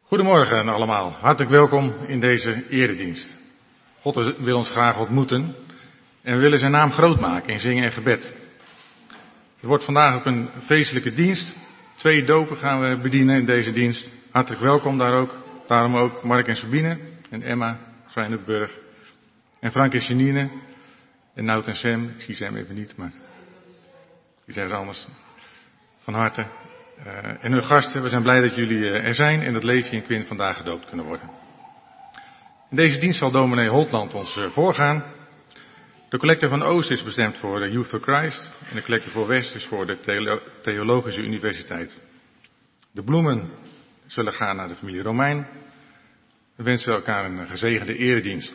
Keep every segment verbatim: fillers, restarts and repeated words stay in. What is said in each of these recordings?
Goedemorgen allemaal, hartelijk welkom in deze eredienst. God wil ons graag ontmoeten en we willen zijn naam groot maken in zingen en gebed. Het wordt vandaag ook een feestelijke dienst. Twee dopen gaan we bedienen in deze dienst. Hartelijk welkom daar ook. Daarom ook Mark en Sabine en Emma Zwijnenburg en Frank en Janine en Nout en Sam. Ik zie Sam even niet, maar die zijn er anders. Van harte. Uh, en hun gasten, we zijn blij dat jullie uh, er zijn en dat Leefje en Quinn vandaag gedoopt kunnen worden. In deze dienst zal dominee Holtland ons uh, voorgaan. De collecte van Oost is bestemd voor de Youth for Christ en de collecte voor West is voor de Theolo- Theologische Universiteit. De bloemen zullen gaan naar de familie Romein. We wensen elkaar een gezegende eredienst.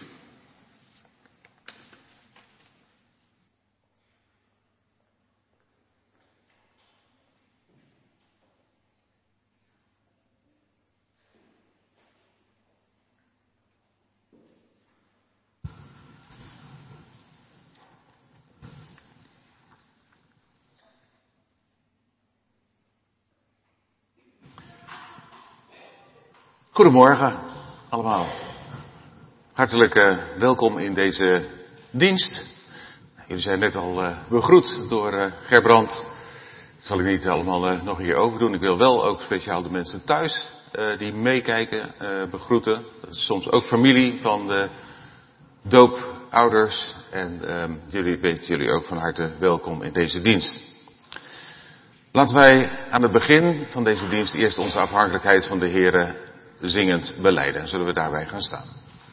Goedemorgen allemaal. Hartelijk uh, welkom in deze dienst. Jullie zijn net al uh, begroet door uh, Gerbrand. Dat zal ik niet allemaal uh, nog een keer overdoen. Ik wil wel ook speciaal de mensen thuis uh, die meekijken uh, begroeten. Dat is soms ook familie van de doopouders. En um, jullie weten jullie ook van harte welkom in deze dienst. Laten wij aan het begin van deze dienst eerst onze afhankelijkheid van de Heere zingend belijden. Zullen we daarbij gaan staan?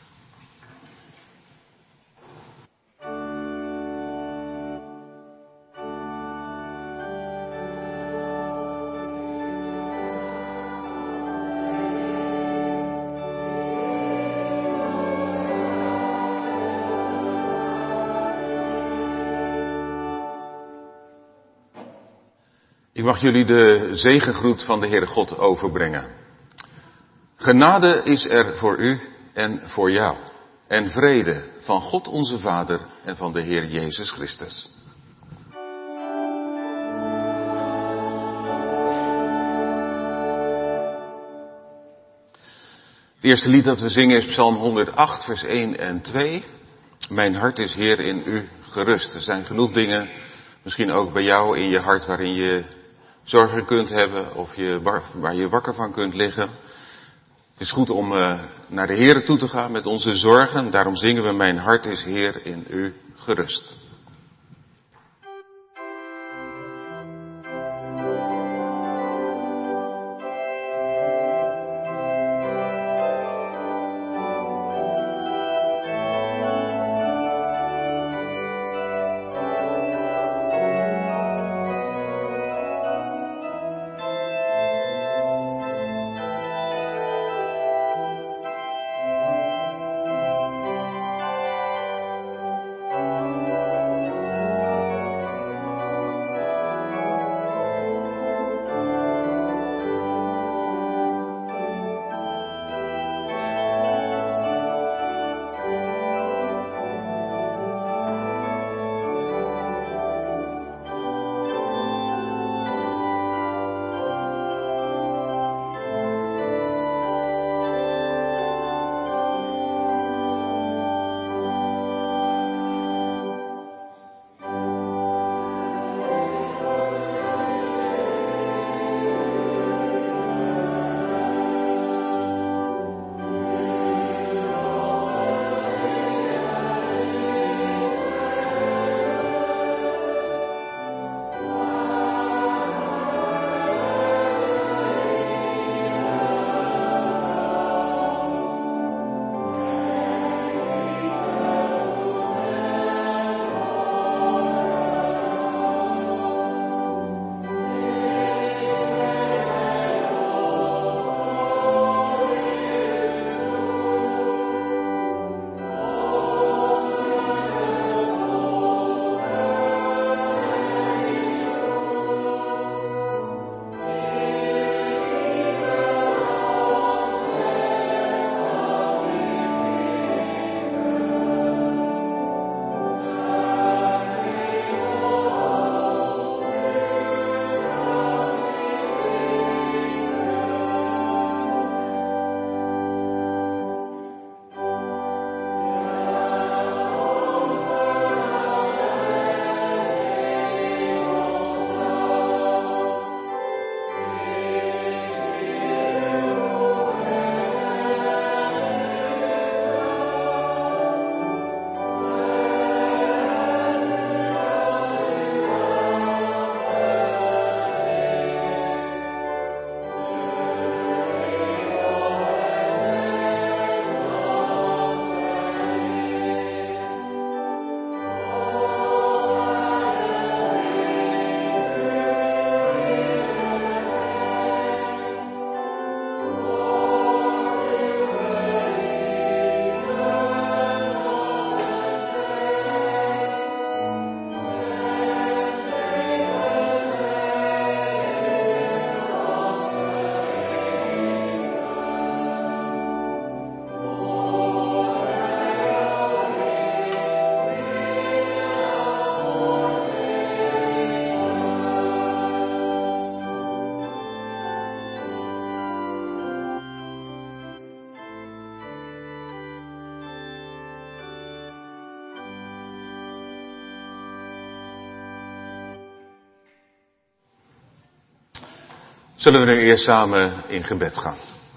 Ik mag jullie de zegengroet van de Heere God overbrengen. Genade is er voor u en voor jou. En vrede van God onze Vader en van de Heer Jezus Christus. Het eerste lied dat we zingen is Psalm honderdacht, vers één en twee. Mijn hart is Heer in u gerust. Er zijn genoeg dingen, misschien ook bij jou in je hart, waarin je zorgen kunt hebben of je, waar je wakker van kunt liggen. Het is goed om uh, naar de Heere toe te gaan met onze zorgen. Daarom zingen we mijn hart is Heer in u gerust. Zullen we nu eerst samen in gebed gaan.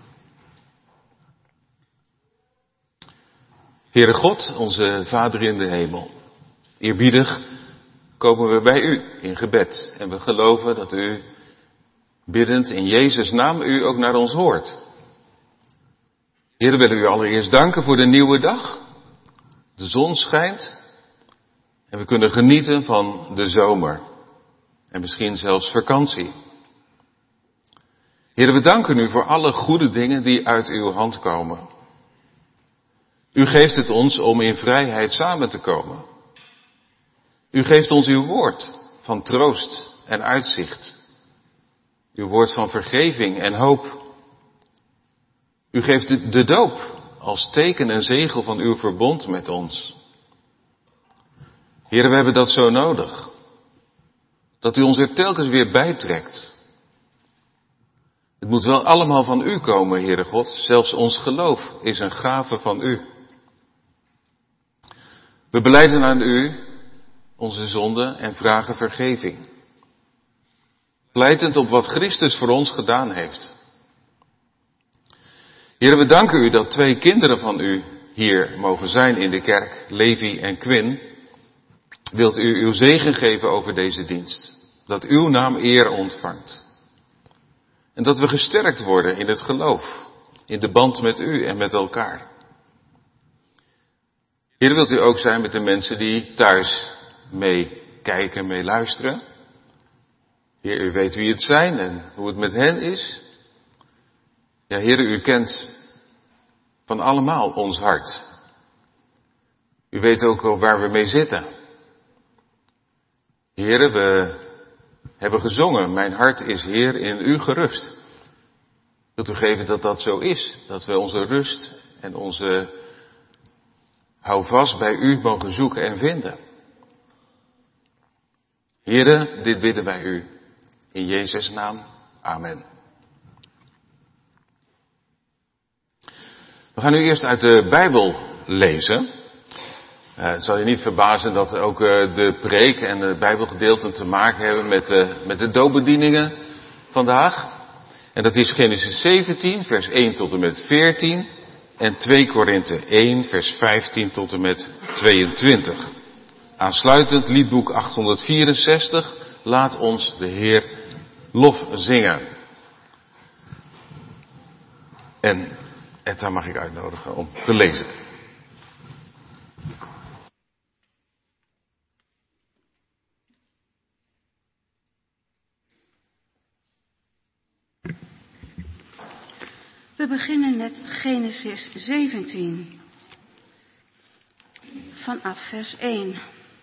Heere God, onze Vader in de hemel, eerbiedig komen we bij u in gebed. En we geloven dat u, biddend in Jezus' naam, u ook naar ons hoort. Heere, willen u allereerst danken voor de nieuwe dag. De zon schijnt en we kunnen genieten van de zomer. En misschien zelfs vakantie. Heere, we danken u voor alle goede dingen die uit uw hand komen. U geeft het ons om in vrijheid samen te komen. U geeft ons uw woord van troost en uitzicht. Uw woord van vergeving en hoop. U geeft de, de doop als teken en zegel van uw verbond met ons. Heere, we hebben dat zo nodig. Dat u ons er telkens weer bijtrekt. Het moet wel allemaal van u komen, Heere God. Zelfs ons geloof is een gave van u. We belijden aan u onze zonden en vragen vergeving. Pleitend op wat Christus voor ons gedaan heeft. Heere, we danken u dat twee kinderen van u hier mogen zijn in de kerk, Levi en Quinn. Wilt u uw zegen geven over deze dienst. Dat uw naam eer ontvangt. En dat we gesterkt worden in het geloof, in de band met u en met elkaar. Heer, wilt u ook zijn met de mensen die thuis meekijken, meeluisteren. Heer, u weet wie het zijn en hoe het met hen is. Ja, Heer, u kent van allemaal ons hart. U weet ook wel waar we mee zitten. Heer, we hebben gezongen, mijn hart is Heer in u gerust. Wilt u geven dat dat zo is, dat we onze rust en onze houvast bij u mogen zoeken en vinden. Heere, dit bidden wij u. In Jezus' naam. Amen. We gaan nu eerst uit de Bijbel lezen. Uh, het zal je niet verbazen dat ook uh, de preek en de Bijbelgedeelten te maken hebben met, uh, met de doopbedieningen vandaag. En dat is Genesis zeventien, vers één tot en met veertien. En twee Korinthe één, vers vijftien tot en met tweeëntwintig. Aansluitend liedboek achthonderdvierenzestig. Laat ons de Heer lof zingen. En Etta mag ik uitnodigen om te lezen. We beginnen met Genesis zeventien. Vanaf vers één.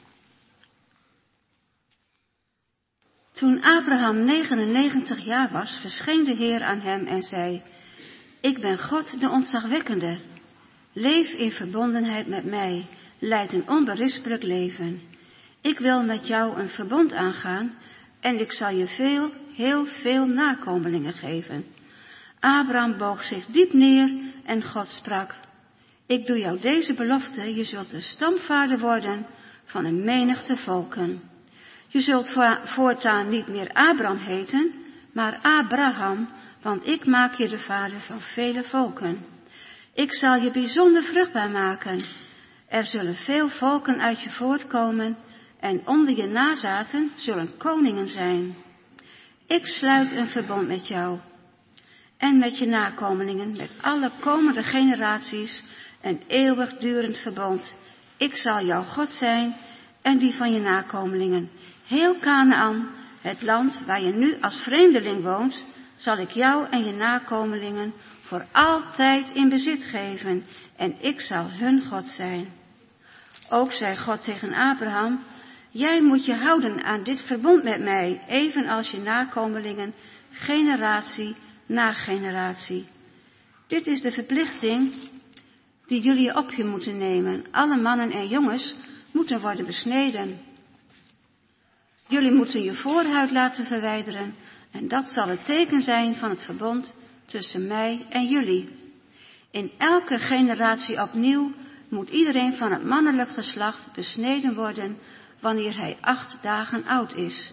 Toen Abraham negenennegentig jaar was, verscheen de Heer aan hem en zei: Ik ben God de ontzagwekkende. Leef in verbondenheid met mij, leid een onberispelijk leven. Ik wil met jou een verbond aangaan en ik zal je veel, heel veel nakomelingen geven. Abraham boog zich diep neer en God sprak: Ik doe jou deze belofte, je zult de stamvader worden van een menigte volken. Je zult voortaan niet meer Abraham heten, maar Abraham, want ik maak je de vader van vele volken. Ik zal je bijzonder vruchtbaar maken. Er zullen veel volken uit je voortkomen en onder je nazaten zullen koningen zijn. Ik sluit een verbond met jou en met je nakomelingen, met alle komende generaties, een eeuwigdurend verbond. Ik zal jouw God zijn en die van je nakomelingen. Heel Kanaan, het land waar je nu als vreemdeling woont, zal ik jou en je nakomelingen voor altijd in bezit geven en ik zal hun God zijn. Ook zei God tegen Abraham: Jij moet je houden aan dit verbond met mij, evenals je nakomelingen, generatie na generatie. Dit is de verplichting die jullie op je moeten nemen. Alle mannen en jongens moeten worden besneden. Jullie moeten je voorhuid laten verwijderen en dat zal het teken zijn van het verbond tussen mij en jullie. In elke generatie opnieuw moet iedereen van het mannelijk geslacht besneden worden wanneer hij acht dagen oud is.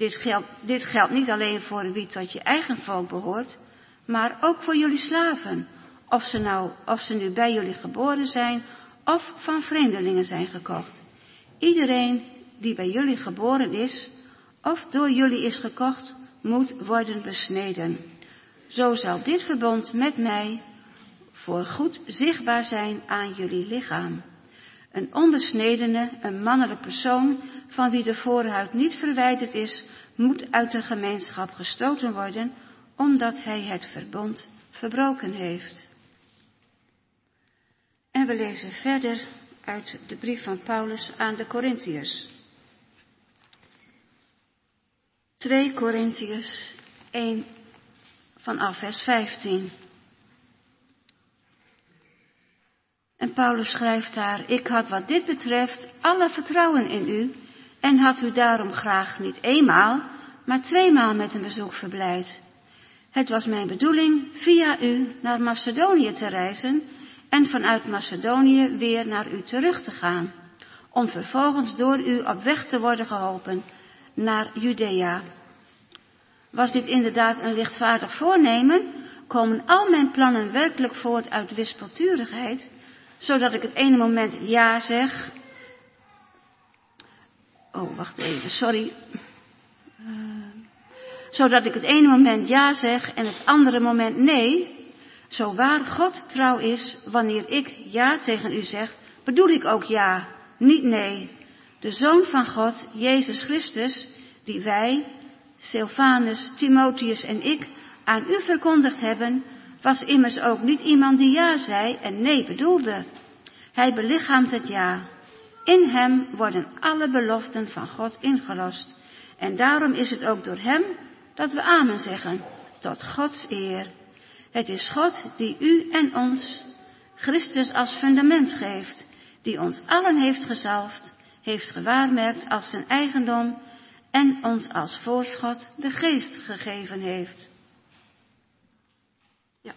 Dit geldt, dit geldt niet alleen voor wie tot je eigen volk behoort, maar ook voor jullie slaven, of ze, nou, of ze nu bij jullie geboren zijn of van vreemdelingen zijn gekocht. Iedereen die bij jullie geboren is of door jullie is gekocht, moet worden besneden. Zo zal dit verbond met mij voor goed zichtbaar zijn aan jullie lichaam. Een onbesnedene, een mannelijk persoon, van wie de voorhuid niet verwijderd is, moet uit de gemeenschap gestoten worden, omdat hij het verbond verbroken heeft. En we lezen verder uit de brief van Paulus aan de Korintiërs. twee Korintiërs één vanaf vers vijftien. En Paulus schrijft daar: ik had wat dit betreft alle vertrouwen in u en had u daarom graag niet eenmaal, maar tweemaal met een bezoek verblijd. Het was mijn bedoeling via u naar Macedonië te reizen en vanuit Macedonië weer naar u terug te gaan, om vervolgens door u op weg te worden geholpen naar Judea. Was dit inderdaad een lichtvaardig voornemen? Komen al mijn plannen werkelijk voort uit wispelturigheid, zodat ik het ene moment ja zeg. Oh, wacht even, sorry. Uh, zodat ik het ene moment ja zeg en het andere moment nee. Zo waar God trouw is, wanneer ik ja tegen u zeg, bedoel ik ook ja, niet nee. De Zoon van God, Jezus Christus, die wij, Silvanus, Timotheus en ik, aan u verkondigd hebben, was immers ook niet iemand die ja zei en nee bedoelde. Hij belichaamt het ja. In hem worden alle beloften van God ingelost. En daarom is het ook door hem dat we amen zeggen, tot Gods eer. Het is God die u en ons Christus als fundament geeft, die ons allen heeft gezalfd, heeft gewaarmerkt als zijn eigendom en ons als voorschot de geest gegeven heeft. Ja.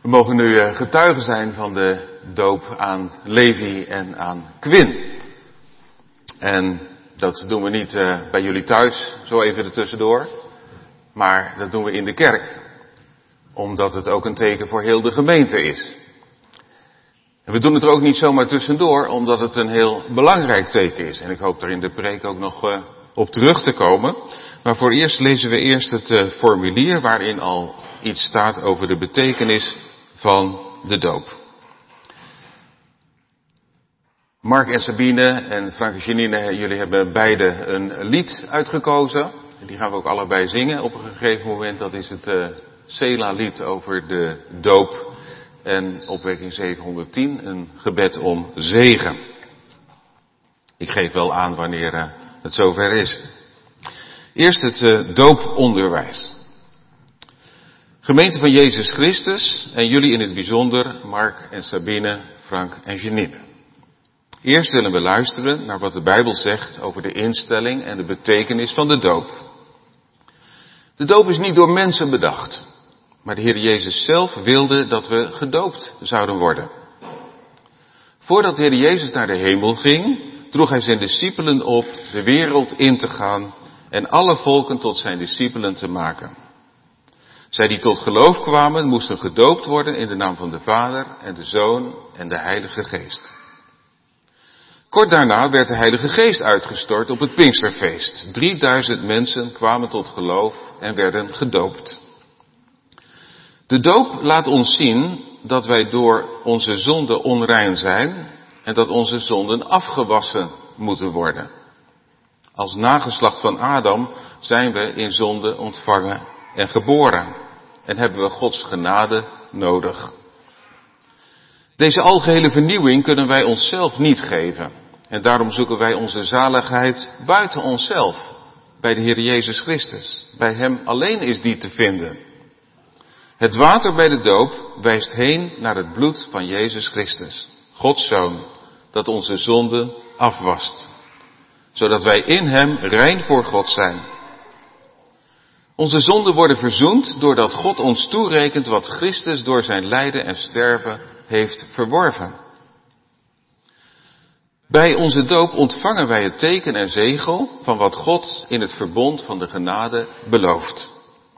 We mogen nu getuigen zijn van de doop aan Levi en aan Quinn. En dat doen we niet uh, bij jullie thuis, zo even ertussendoor. Maar dat doen we in de kerk. Omdat het ook een teken voor heel de gemeente is. En we doen het er ook niet zomaar tussendoor, omdat het een heel belangrijk teken is. En ik hoop er in de preek ook nog uh, op terug te komen. Maar voor eerst lezen we eerst het uh, formulier waarin al iets staat over de betekenis van de doop. Mark en Sabine en Frank en Janine, jullie hebben beide een lied uitgekozen. Die gaan we ook allebei zingen op een gegeven moment. Dat is het uh, Sela-lied over de doop. En opwekking zevenhonderdtien, een gebed om zegen. Ik geef wel aan wanneer uh, het zover is. Eerst het uh, dooponderwijs. Gemeente van Jezus Christus en jullie in het bijzonder, Mark en Sabine, Frank en Janine. Eerst willen we luisteren naar wat de Bijbel zegt over de instelling en de betekenis van de doop. De doop is niet door mensen bedacht, maar de Heer Jezus zelf wilde dat we gedoopt zouden worden. Voordat de Heer Jezus naar de hemel ging, droeg hij zijn discipelen op de wereld in te gaan en alle volken tot zijn discipelen te maken. Zij die tot geloof kwamen, moesten gedoopt worden in de naam van de Vader en de Zoon en de Heilige Geest. Kort daarna werd de Heilige Geest uitgestort op het Pinksterfeest. drieduizend mensen kwamen tot geloof en werden gedoopt. De doop laat ons zien dat wij door onze zonden onrein zijn en dat onze zonden afgewassen moeten worden. Als nageslacht van Adam zijn we in zonde ontvangen en geboren en hebben we Gods genade nodig. Deze algehele vernieuwing kunnen wij onszelf niet geven. En daarom zoeken wij onze zaligheid buiten onszelf, bij de Heer Jezus Christus. Bij Hem alleen is die te vinden. Het water bij de doop wijst heen naar het bloed van Jezus Christus, Gods Zoon, dat onze zonden afwast. Zodat wij in Hem rein voor God zijn. Onze zonden worden verzoend doordat God ons toerekent wat Christus door zijn lijden en sterven heeft verworven. Bij onze doop ontvangen wij het teken en zegel van wat God in het verbond van de genade belooft.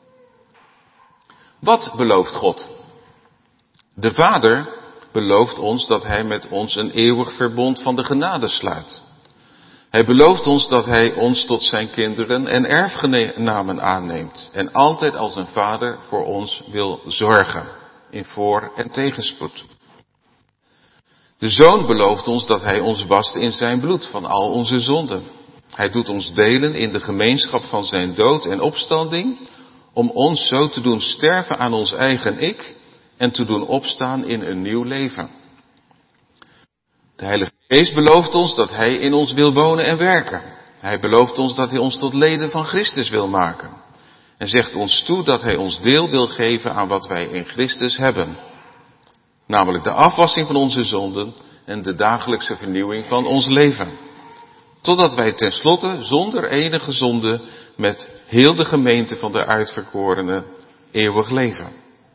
Wat belooft God? De Vader belooft ons dat Hij met ons een eeuwig verbond van de genade sluit. Hij belooft ons dat Hij ons tot zijn kinderen en erfgenamen aanneemt en altijd als een vader voor ons wil zorgen, in voor- en tegenspoed. De Zoon belooft ons dat Hij ons wast in zijn bloed van al onze zonden. Hij doet ons delen in de gemeenschap van zijn dood en opstanding, om ons zo te doen sterven aan ons eigen ik en te doen opstaan in een nieuw leven. De Heilige Geest belooft ons dat Hij in ons wil wonen en werken. Hij belooft ons dat Hij ons tot leden van Christus wil maken. En zegt ons toe dat Hij ons deel wil geven aan wat wij in Christus hebben. Namelijk de afwassing van onze zonden en de dagelijkse vernieuwing van ons leven. Totdat wij tenslotte zonder enige zonde met heel de gemeente van de uitverkorenen eeuwig leven.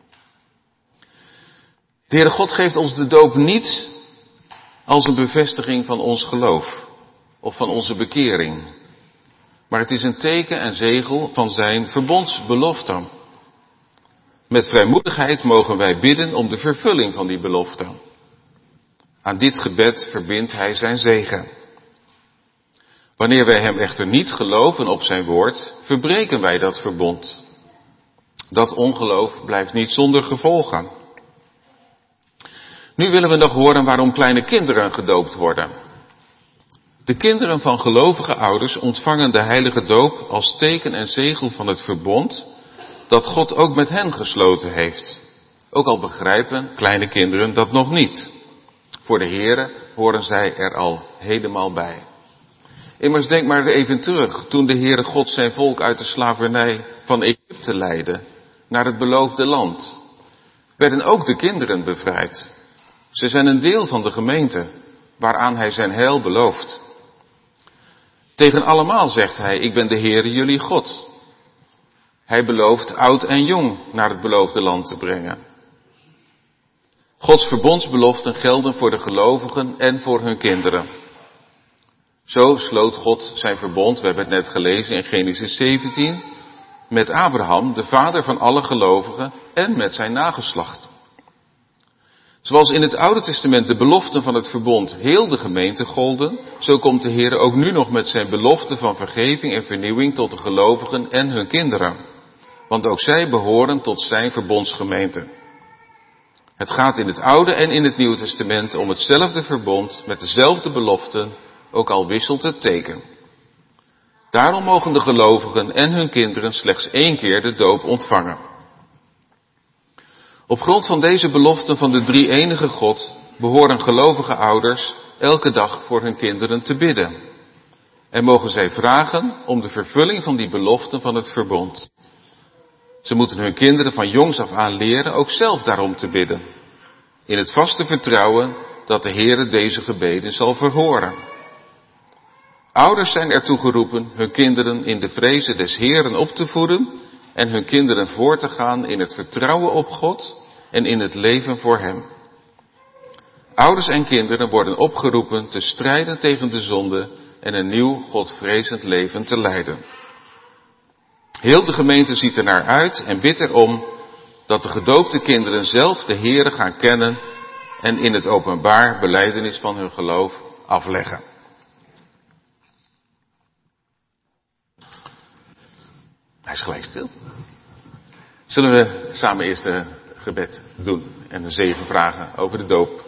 De Heere God geeft ons de doop niet als een bevestiging van ons geloof of van onze bekering. Maar het is een teken en zegel van zijn verbondsbelofte. Met vrijmoedigheid mogen wij bidden om de vervulling van die belofte. Aan dit gebed verbindt Hij zijn zegen. Wanneer wij Hem echter niet geloven op zijn woord, verbreken wij dat verbond. Dat ongeloof blijft niet zonder gevolgen. Nu willen we nog horen waarom kleine kinderen gedoopt worden. De kinderen van gelovige ouders ontvangen de heilige doop als teken en zegel van het verbond dat God ook met hen gesloten heeft. Ook al begrijpen kleine kinderen dat nog niet. Voor de Heere horen zij er al helemaal bij. Immers denk maar even terug, toen de Heere God zijn volk uit de slavernij van Egypte leidde naar het beloofde land, werden ook de kinderen bevrijd. Ze zijn een deel van de gemeente, waaraan Hij zijn heil belooft. Tegen allemaal zegt Hij, ik ben de Heere jullie God. Hij belooft oud en jong naar het beloofde land te brengen. Gods verbondsbeloften gelden voor de gelovigen en voor hun kinderen. Zo sloot God zijn verbond, we hebben het net gelezen in Genesis zeventien, met Abraham, de vader van alle gelovigen, en met zijn nageslacht. Zoals in het Oude Testament de beloften van het verbond heel de gemeente golden, zo komt de Heer ook nu nog met zijn belofte van vergeving en vernieuwing tot de gelovigen en hun kinderen. Want ook zij behoren tot zijn verbondsgemeente. Het gaat in het Oude en in het Nieuwe Testament om hetzelfde verbond met dezelfde beloften, ook al wisselt het teken. Daarom mogen de gelovigen en hun kinderen slechts één keer de doop ontvangen. Op grond van deze beloften van de drie-enige God behoren gelovige ouders elke dag voor hun kinderen te bidden. En mogen zij vragen om de vervulling van die beloften van het verbond. Ze moeten hun kinderen van jongs af aan leren ook zelf daarom te bidden. In het vaste vertrouwen dat de Heere deze gebeden zal verhoren. Ouders zijn ertoe geroepen hun kinderen in de vrezen des Heeren op te voeden en hun kinderen voor te gaan in het vertrouwen op God en in het leven voor Hem. Ouders en kinderen worden opgeroepen te strijden tegen de zonde en een nieuw Godvrezend leven te leiden. Heel de gemeente ziet er naar uit en bidt erom dat de gedoopte kinderen zelf de Heere gaan kennen en in het openbaar belijdenis van hun geloof afleggen. Hij is gelijk stil. Zullen we samen eerst een gebed doen en een zegen vragen over de doop.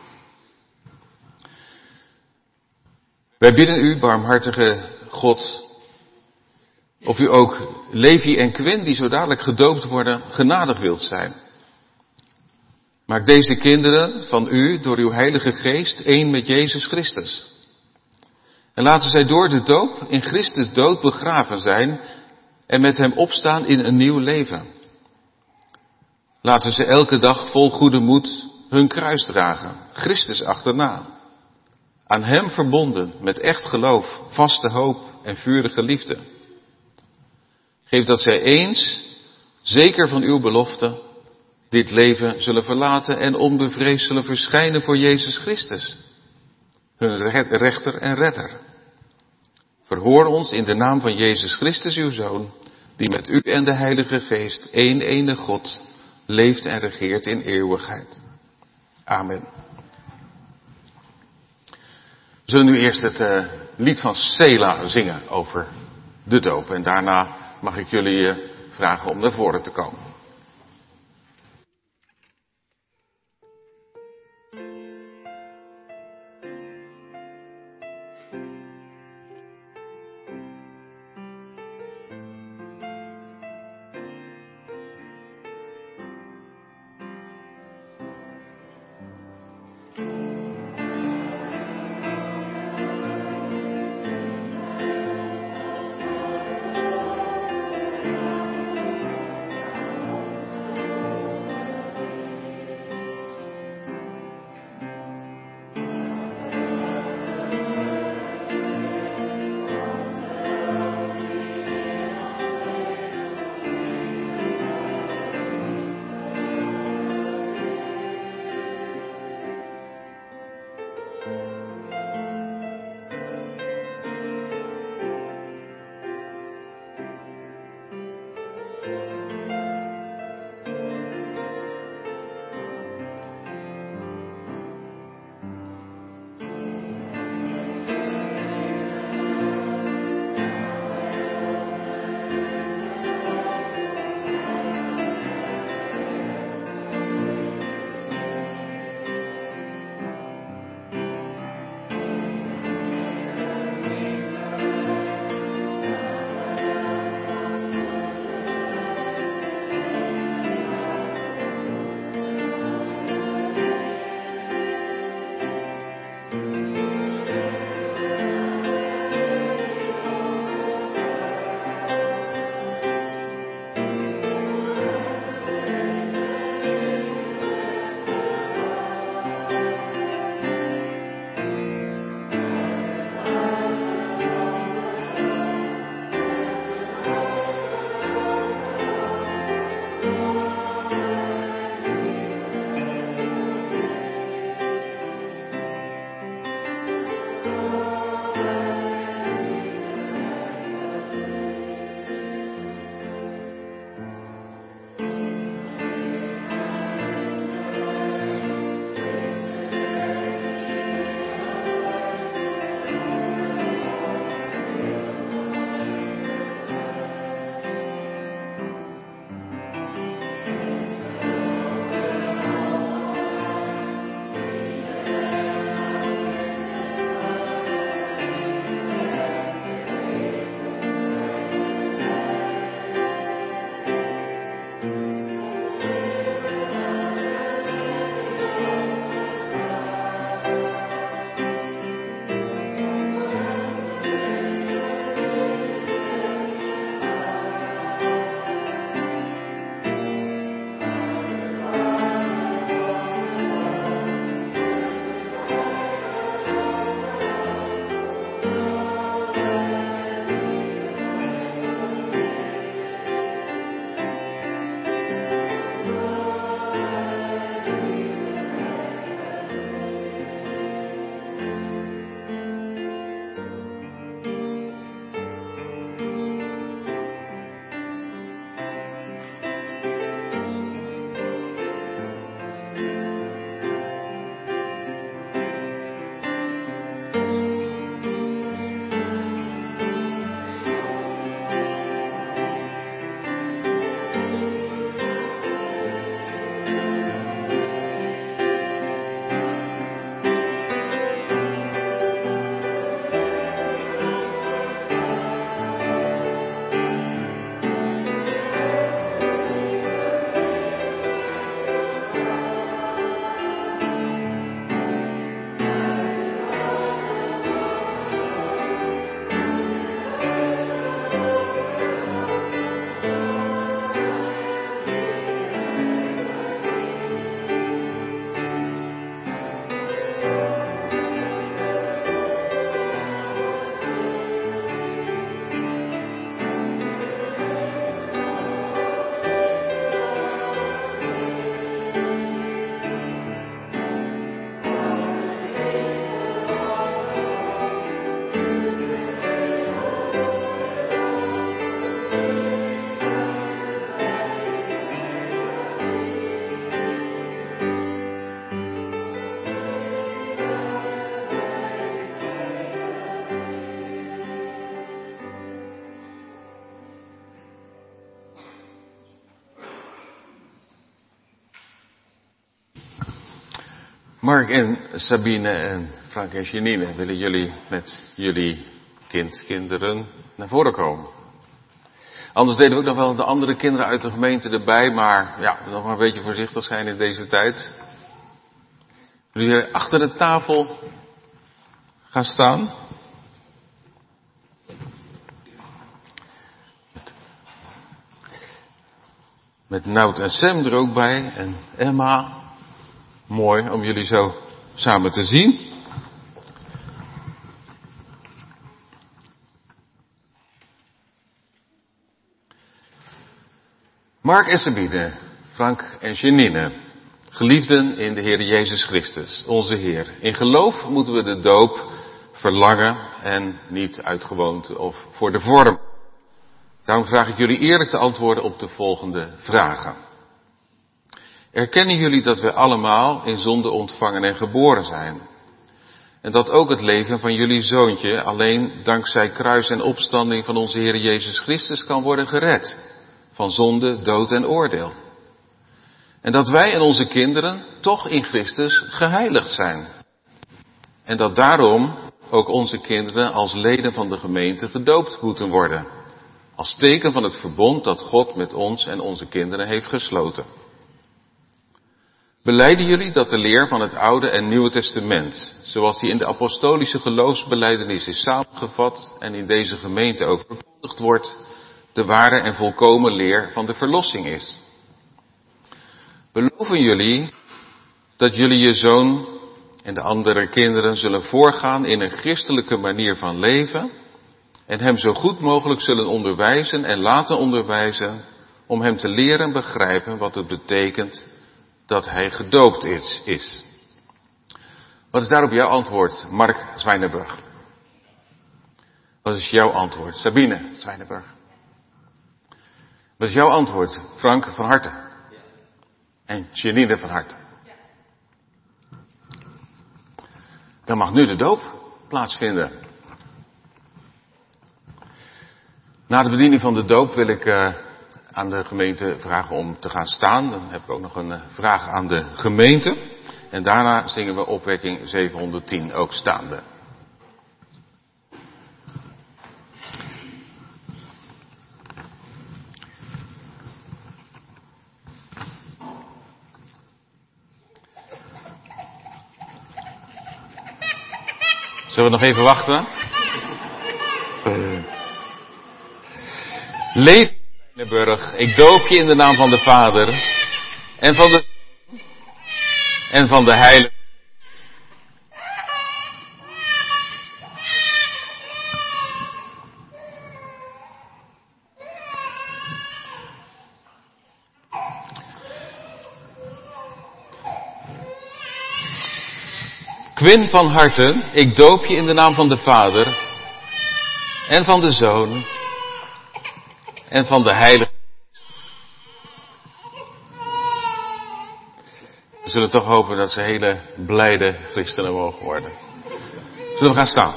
Wij bidden u, barmhartige God, of u ook Levi en Quinn, die zo dadelijk gedoopt worden, genadig wilt zijn. Maak deze kinderen van u door uw Heilige Geest één met Jezus Christus. En laten zij door de doop in Christus dood begraven zijn en met hem opstaan in een nieuw leven. Laten ze elke dag vol goede moed hun kruis dragen, Christus achterna. Aan hem verbonden met echt geloof, vaste hoop en vurige liefde. Geef dat zij eens, zeker van uw belofte, dit leven zullen verlaten en onbevreesd zullen verschijnen voor Jezus Christus, hun rechter en redder. Verhoor ons in de naam van Jezus Christus, uw Zoon, die met u en de Heilige Geest, één ene God, leeft en regeert in eeuwigheid. Amen. We zullen nu eerst het uh, lied van Sela zingen over de doop. En daarna mag ik jullie uh, vragen om naar voren te komen. Mark en Sabine en Frank en Janine, willen jullie met jullie kind, kinderen naar voren komen? Anders deden we ook nog wel de andere kinderen uit de gemeente erbij, maar ja, nog maar een beetje voorzichtig zijn in deze tijd. Willen jullie achter de tafel gaan staan? Met, met Nout en Sam er ook bij en Emma. Mooi om jullie zo samen te zien. Mark en Sabine, Frank en Janine, geliefden in de Heer Jezus Christus, onze Heer. In geloof moeten we de doop verlangen en niet uit gewoonte of voor de vorm. Daarom vraag ik jullie eerlijk te antwoorden op de volgende vragen. Erkennen jullie dat we allemaal in zonde ontvangen en geboren zijn? En dat ook het leven van jullie zoontje alleen dankzij kruis en opstanding van onze Heer Jezus Christus kan worden gered? Van zonde, dood en oordeel. En dat wij en onze kinderen toch in Christus geheiligd zijn. En dat daarom ook onze kinderen als leden van de gemeente gedoopt moeten worden. Als teken van het verbond dat God met ons en onze kinderen heeft gesloten. Belijden jullie dat de leer van het Oude en Nieuwe Testament, zoals die in de apostolische geloofsbelijdenis is samengevat en in deze gemeente ook verkondigd wordt, de ware en volkomen leer van de verlossing is? Beloven jullie dat jullie je zoon en de andere kinderen zullen voorgaan in een christelijke manier van leven en hem zo goed mogelijk zullen onderwijzen en laten onderwijzen om hem te leren begrijpen wat het betekent dat hij gedoopt is, is? Wat is daarop jouw antwoord, Mark Zwijnenburg? Wat is jouw antwoord, Sabine Zwijnenburg? Wat is jouw antwoord, Frank van Harte? En Janine van Harte? Dan mag nu de doop plaatsvinden. Na de bediening van de doop wil ik uh, aan de gemeente vragen om te gaan staan. Dan heb ik ook nog een uh, vraag aan de gemeente. En daarna zingen we opwekking zevenhonderdtien, ook staande. Zullen we nog even wachten? Uh. Leef, Zwijnenburg, ik doop je in de naam van de Vader en van de en van de Heilige. Quinn van Harten, ik doop je in de naam van de Vader en van de Zoon en van de Heilige. We zullen toch hopen dat ze hele blijde christenen mogen worden. Zullen we gaan staan?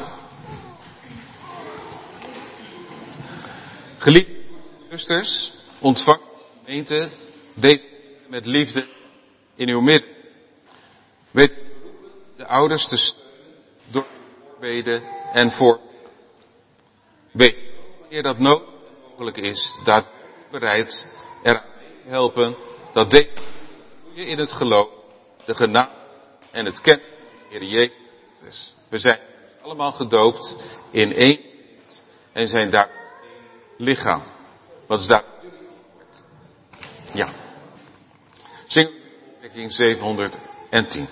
Geliefde zusters, ontvang de gemeente deze met liefde in uw midden. Weet de ouders te steunen door voorbeden en voor. Weet, wanneer dat mogelijk is, dat bereid eraan te helpen dat deze in het geloof, de genade en het kennen van de Heer Jezus Christus. We zijn allemaal gedoopt in één en zijn daar één lichaam. Wat is daar? Ja. Zing opwekking zevenhonderdtien.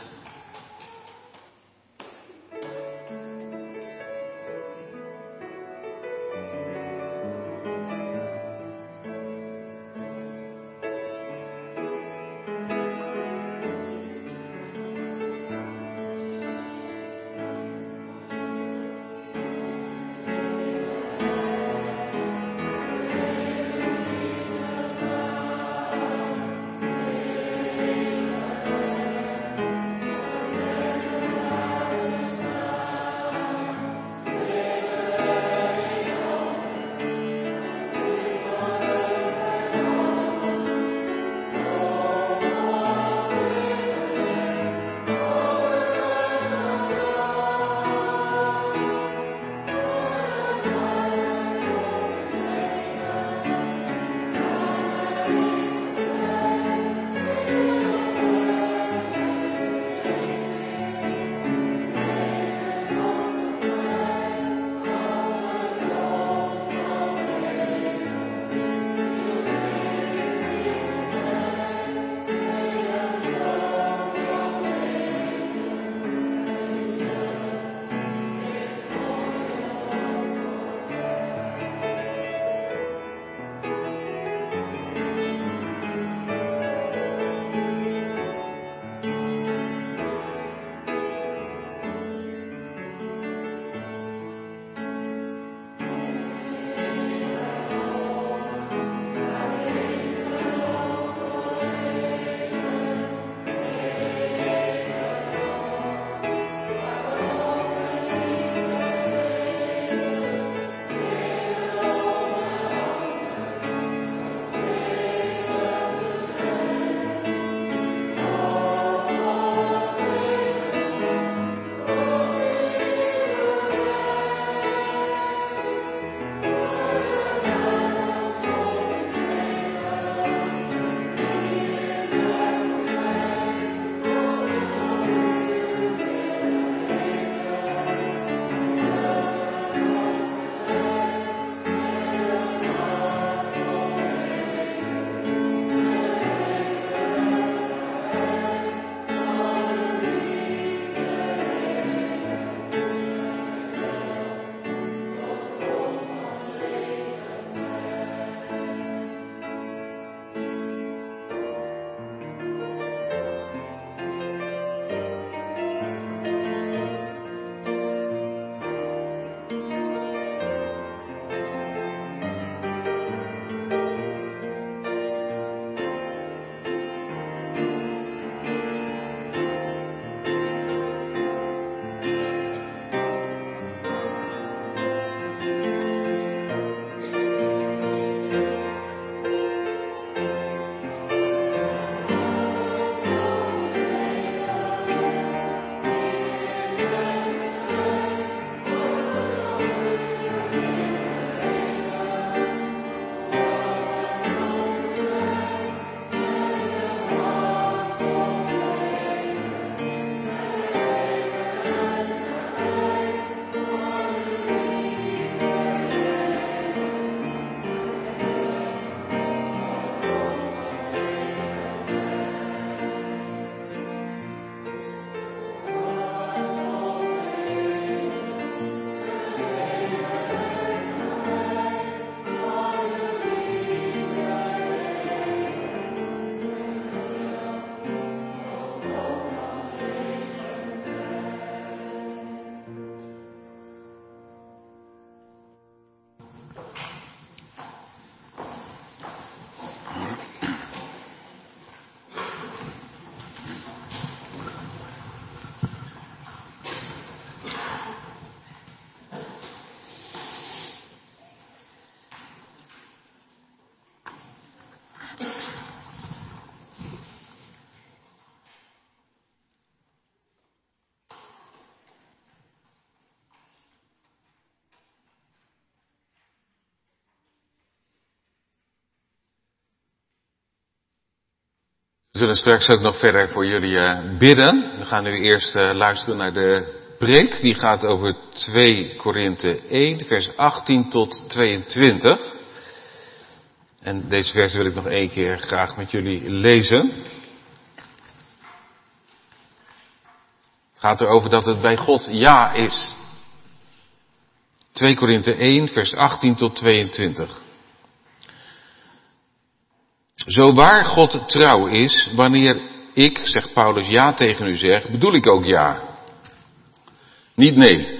We zullen straks ook nog verder voor jullie uh, bidden. We gaan nu eerst uh, luisteren naar de preek. Die gaat over twee Korinthe één, vers achttien tot tweeëntwintig. En deze vers wil ik nog één keer graag met jullie lezen. Het gaat erover dat het bij God ja is. twee Korinthe één, vers achttien tot tweeëntwintig. Zo waar God trouw is, wanneer ik, zegt Paulus, ja tegen u zeg, bedoel ik ook ja. Niet nee.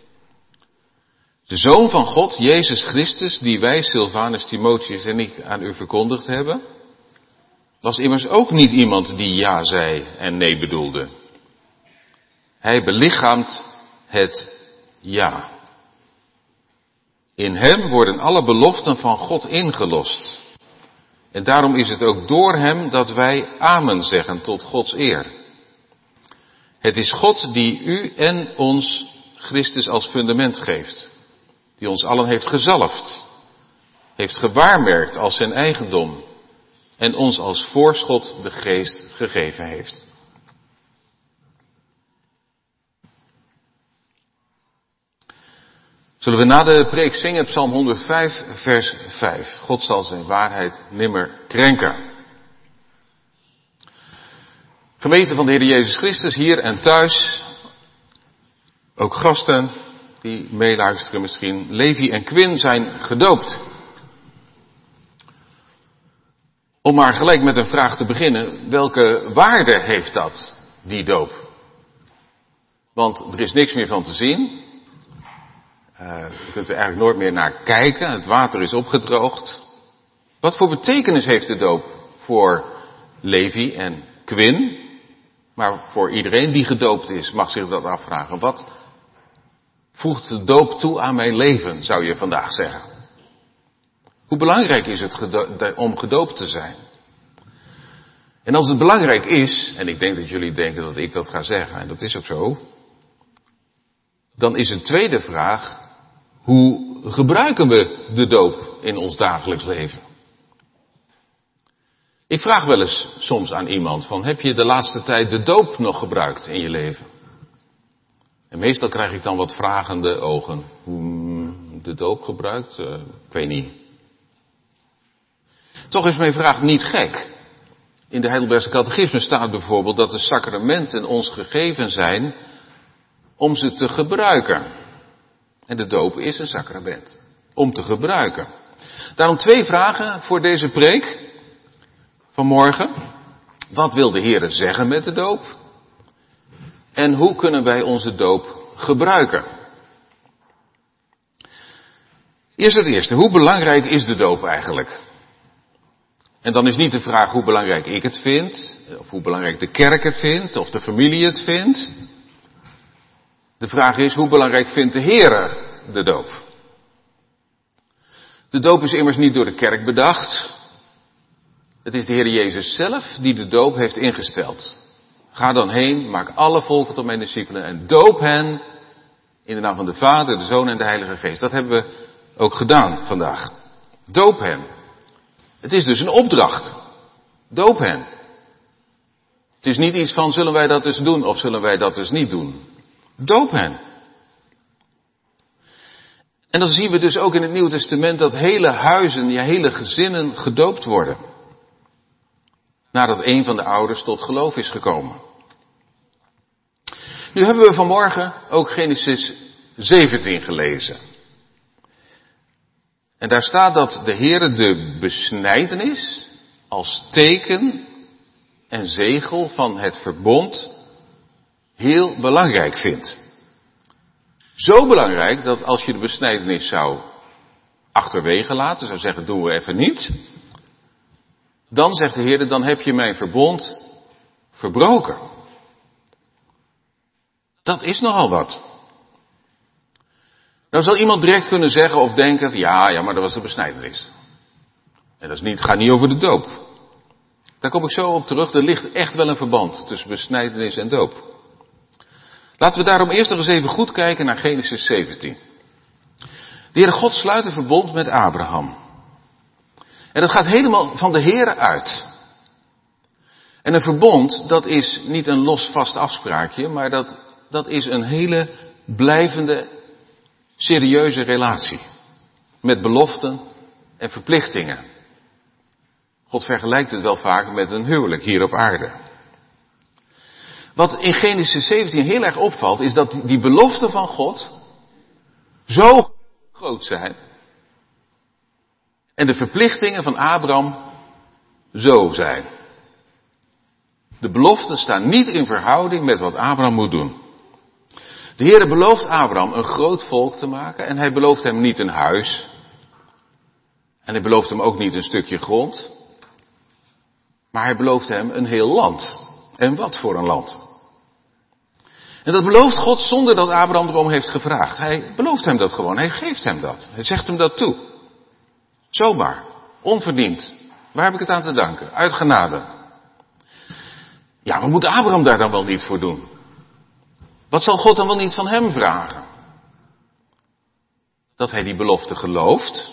De Zoon van God, Jezus Christus, die wij, Silvanus, Timotheus en ik aan u verkondigd hebben, was immers ook niet iemand die ja zei en nee bedoelde. Hij belichaamt het ja. In hem worden alle beloften van God ingelost. En daarom is het ook door hem dat wij amen zeggen tot Gods eer. Het is God die u en ons Christus als fundament geeft. Die ons allen heeft gezalfd. Heeft gewaarmerkt als zijn eigendom. En ons als voorschot de geest gegeven heeft. Zullen we na de preek zingen Psalm honderdvijf, vers vijf. God zal zijn waarheid nimmer krenken. Gemeente van de Heer Jezus Christus, hier en thuis. Ook gasten die meeluisteren misschien. Levi en Quinn zijn gedoopt. Om maar gelijk met een vraag te beginnen. Welke waarde heeft dat, die doop? Want er is niks meer van te zien. Uh, je kunt er eigenlijk nooit meer naar kijken. Het water is opgedroogd. Wat voor betekenis heeft de doop voor Levi en Quinn? Maar voor iedereen die gedoopt is, mag zich dat afvragen. Wat voegt de doop toe aan mijn leven, zou je vandaag zeggen? Hoe belangrijk is het gedo- om gedoopt te zijn? En als het belangrijk is, en ik denk dat jullie denken dat ik dat ga zeggen, en dat is ook zo, dan is een tweede vraag: hoe gebruiken we de doop in ons dagelijks leven? Ik vraag wel eens soms aan iemand van, heb je de laatste tijd de doop nog gebruikt in je leven? En meestal krijg ik dan wat vragende ogen. Hoe de doop gebruikt? Uh, ik weet niet. Toch is mijn vraag niet gek. In de Heidelbergse Catechisme staat bijvoorbeeld dat de sacramenten ons gegeven zijn om ze te gebruiken. En de doop is een sacrament. Om te gebruiken. Daarom twee vragen voor deze preek vanmorgen. Wat wil de Heer zeggen met de doop? En hoe kunnen wij onze doop gebruiken? Eerst het eerste. Hoe belangrijk is de doop eigenlijk? En dan is niet de vraag hoe belangrijk ik het vind. Of hoe belangrijk de kerk het vindt. Of de familie het vindt. De vraag is, hoe belangrijk vindt de Heer de doop? De doop is immers niet door de kerk bedacht. Het is de Heer Jezus zelf die de doop heeft ingesteld. Ga dan heen, maak alle volken tot mijn discipelen en doop hen in de naam van de Vader, de Zoon en de Heilige Geest. Dat hebben we ook gedaan vandaag. Doop hen. Het is dus een opdracht. Doop hen. Het is niet iets van, zullen wij dat eens doen of zullen wij dat eens niet doen? Doop hen. En dan zien we dus ook in het Nieuwe Testament dat hele huizen, ja hele gezinnen gedoopt worden. Nadat een van de ouders tot geloof is gekomen. Nu hebben we vanmorgen ook Genesis zeventien gelezen. En daar staat dat de Heere de besnijdenis als teken en zegel van het verbond heel belangrijk vindt. Zo belangrijk dat als je de besnijdenis zou achterwege laten, zou zeggen doen we even niet, dan zegt de Heer, dan heb je mijn verbond verbroken. Dat is nogal wat. Nou zal iemand direct kunnen zeggen of denken, ja, ja, maar dat was de besnijdenis. En dat is niet, gaat niet over de doop. Daar kom ik zo op terug, er ligt echt wel een verband tussen besnijdenis en doop. Laten we daarom eerst nog eens even goed kijken naar Genesis zeventien. De Heere God sluit een verbond met Abraham. En dat gaat helemaal van de Heere uit. En een verbond, dat is niet een los vast afspraakje, maar dat, dat is een hele blijvende, serieuze relatie. Met beloften en verplichtingen. God vergelijkt het wel vaak met een huwelijk hier op aarde. Wat in Genesis zeventien heel erg opvalt, is dat die beloften van God zo groot zijn. En de verplichtingen van Abraham zo zijn. De beloften staan niet in verhouding met wat Abraham moet doen. De Heer belooft Abraham een groot volk te maken en hij belooft hem niet een huis. En hij belooft hem ook niet een stukje grond. Maar hij belooft hem een heel land. En wat voor een land. En dat belooft God zonder dat Abraham erom heeft gevraagd. Hij belooft hem dat gewoon. Hij geeft hem dat. Hij zegt hem dat toe. Zomaar. Onverdiend. Waar heb ik het aan te danken? Uit genade. Ja, maar moet Abraham daar dan wel niet voor doen? Wat zal God dan wel niet van hem vragen? Dat hij die belofte gelooft.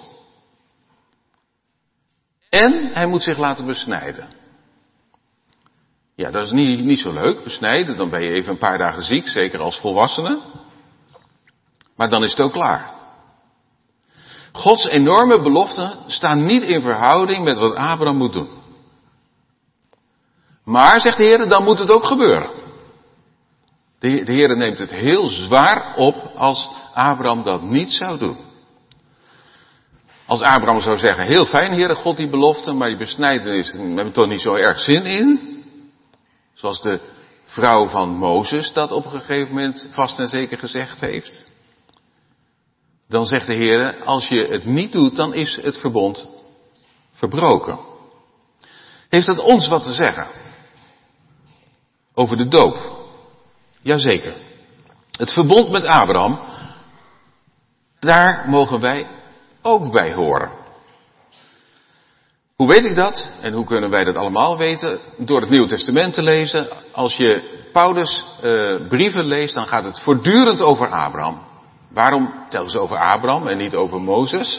En hij moet zich laten besnijden. Ja, dat is niet, niet zo leuk, besnijden. Dan ben je even een paar dagen ziek, zeker als volwassene. Maar dan is het ook klaar. Gods enorme beloften staan niet in verhouding met wat Abraham moet doen. Maar, zegt de Heer, dan moet het ook gebeuren. De, de Heer neemt het heel zwaar op als Abraham dat niet zou doen. Als Abraham zou zeggen, heel fijn, Heere God, die belofte, maar die besnijdenis, daar hebben we toch niet zo erg zin in. Zoals de vrouw van Mozes dat op een gegeven moment vast en zeker gezegd heeft. Dan zegt de Heer, als je het niet doet, dan is het verbond verbroken. Heeft dat ons wat te zeggen? Over de doop? Jazeker. Het verbond met Abraham, daar mogen wij ook bij horen. Hoe weet ik dat? En hoe kunnen wij dat allemaal weten? Door het Nieuwe Testament te lezen. Als je Paulus uh, brieven leest, dan gaat het voortdurend over Abraham. Waarom telkens over Abraham en niet over Mozes?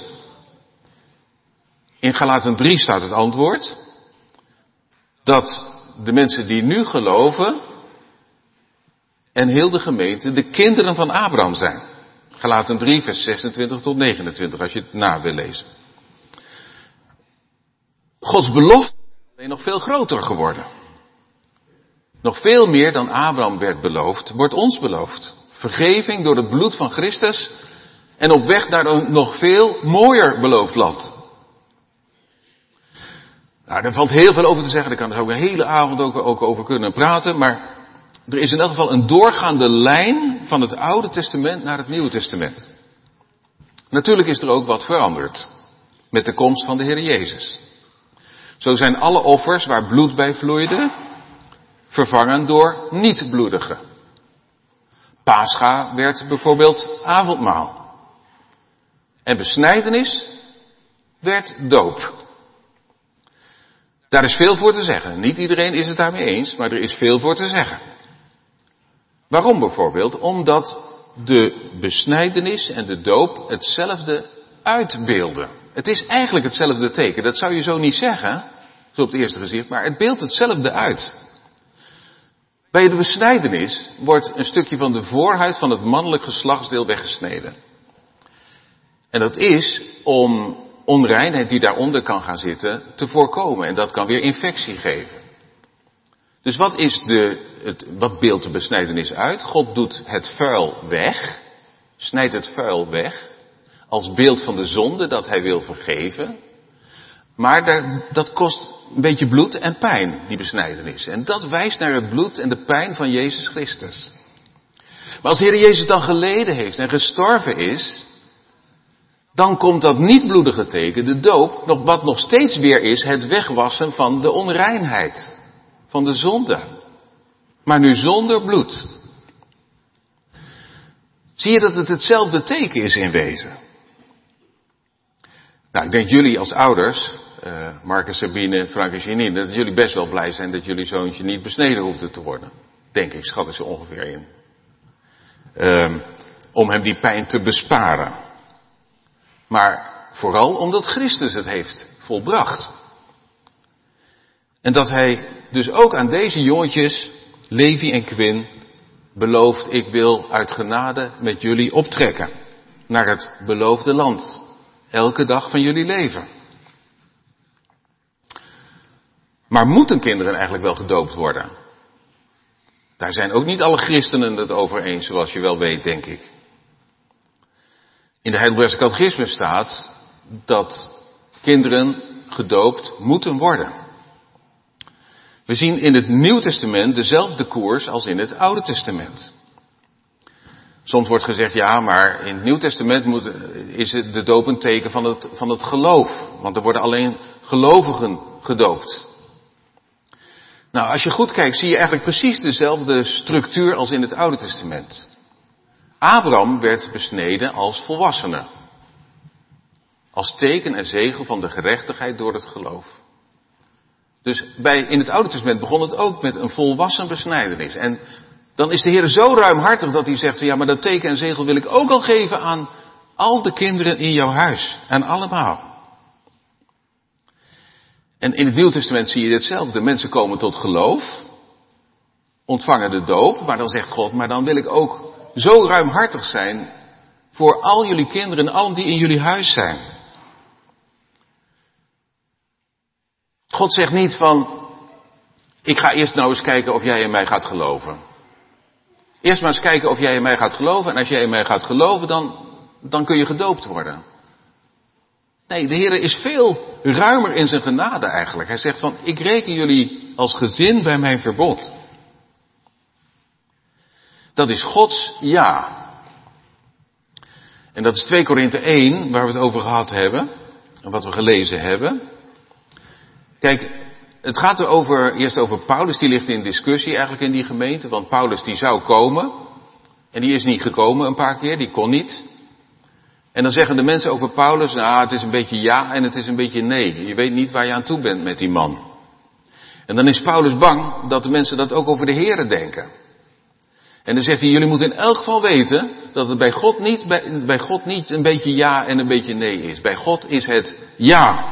In Galaten drie staat het antwoord. Dat de mensen die nu geloven en heel de gemeente de kinderen van Abraham zijn. Galaten drie vers zesentwintig tot negenentwintig als je het na wil lezen. Gods belofte is nog veel groter geworden. Nog veel meer dan Abraham werd beloofd, wordt ons beloofd. Vergeving door het bloed van Christus en op weg naar een nog veel mooier beloofd land. Nou, daar valt heel veel over te zeggen, daar kan er ook een hele avond ook, ook over kunnen praten, maar er is in elk geval een doorgaande lijn van het Oude Testament naar het Nieuwe Testament. Natuurlijk is er ook wat veranderd met de komst van de Heer Jezus. Zo zijn alle offers waar bloed bij vloeide vervangen door niet-bloedige. Pascha werd bijvoorbeeld avondmaal. En besnijdenis werd doop. Daar is veel voor te zeggen. Niet iedereen is het daarmee eens, maar er is veel voor te zeggen. Waarom bijvoorbeeld? Omdat de besnijdenis en de doop hetzelfde uitbeelden. Het is eigenlijk hetzelfde teken. Dat zou je zo niet zeggen, zo op het eerste gezicht, maar het beeldt hetzelfde uit. Bij de besnijdenis wordt een stukje van de voorhuid van het mannelijk geslachtsdeel weggesneden. En dat is om onreinheid die daaronder kan gaan zitten te voorkomen. En dat kan weer infectie geven. Dus wat is de, het, wat beeldt de besnijdenis uit? God doet het vuil weg, snijdt het vuil weg, als beeld van de zonde dat hij wil vergeven. Maar daar, dat kost een beetje bloed en pijn, die besnijdenis. En dat wijst naar het bloed en de pijn van Jezus Christus. Maar als de Heer Jezus dan geleden heeft en gestorven is, dan komt dat niet bloedige teken, de doop, nog, wat nog steeds weer is het wegwassen van de onreinheid, van de zonde. Maar nu zonder bloed. Zie je dat het hetzelfde teken is in wezen? Nou, ik denk jullie als ouders, uh, Marcus, Sabine, Frank en Janine, dat jullie best wel blij zijn dat jullie zoontje niet besneden hoefde te worden. Denk ik, schat ik zo ongeveer in. Um, om hem die pijn te besparen. Maar vooral omdat Christus het heeft volbracht. En dat hij dus ook aan deze jongetjes, Levi en Quinn, belooft: ik wil uit genade met jullie optrekken naar het beloofde land. Elke dag van jullie leven. Maar moeten kinderen eigenlijk wel gedoopt worden? Daar zijn ook niet alle christenen het over eens, zoals je wel weet, denk ik. In de Heidelbergse Catechismus staat dat kinderen gedoopt moeten worden. We zien in het Nieuw Testament dezelfde koers als in het Oude Testament. Soms wordt gezegd, ja, maar in het Nieuw Testament moet, is het de doop een teken van het, van het geloof. Want er worden alleen gelovigen gedoopt. Nou, als je goed kijkt, zie je eigenlijk precies dezelfde structuur als in het Oude Testament. Abraham werd besneden als volwassene. Als teken en zegel van de gerechtigheid door het geloof. Dus bij, in het Oude Testament begon het ook met een volwassen besnijdenis. En dan is de Heer zo ruimhartig dat hij zegt, ja, maar dat teken en zegel wil ik ook al geven aan al de kinderen in jouw huis. En allemaal. En in het Nieuw Testament zie je hetzelfde. Mensen komen tot geloof, ontvangen de doop, maar dan zegt God, maar dan wil ik ook zo ruimhartig zijn voor al jullie kinderen en allen die in jullie huis zijn. God zegt niet van, ik ga eerst nou eens kijken of jij in mij gaat geloven. Eerst maar eens kijken of jij in mij gaat geloven en als jij in mij gaat geloven, dan, dan kun je gedoopt worden. Nee, de Heer is veel ruimer in zijn genade eigenlijk. Hij zegt van, ik reken jullie als gezin bij mijn verbond. Dat is Gods ja. En dat is twee Korinthe één, waar we het over gehad hebben. En wat we gelezen hebben. Kijk, het gaat er over, eerst over Paulus, die ligt in discussie eigenlijk in die gemeente. Want Paulus die zou komen. En die is niet gekomen een paar keer, die kon niet. En dan zeggen de mensen over Paulus, nou het is een beetje ja en het is een beetje nee. Je weet niet waar je aan toe bent met die man. En dan is Paulus bang dat de mensen dat ook over de Here denken. En dan zegt hij, jullie moeten in elk geval weten dat het bij God niet, bij, bij God niet een beetje ja en een beetje nee is. Bij God is het ja.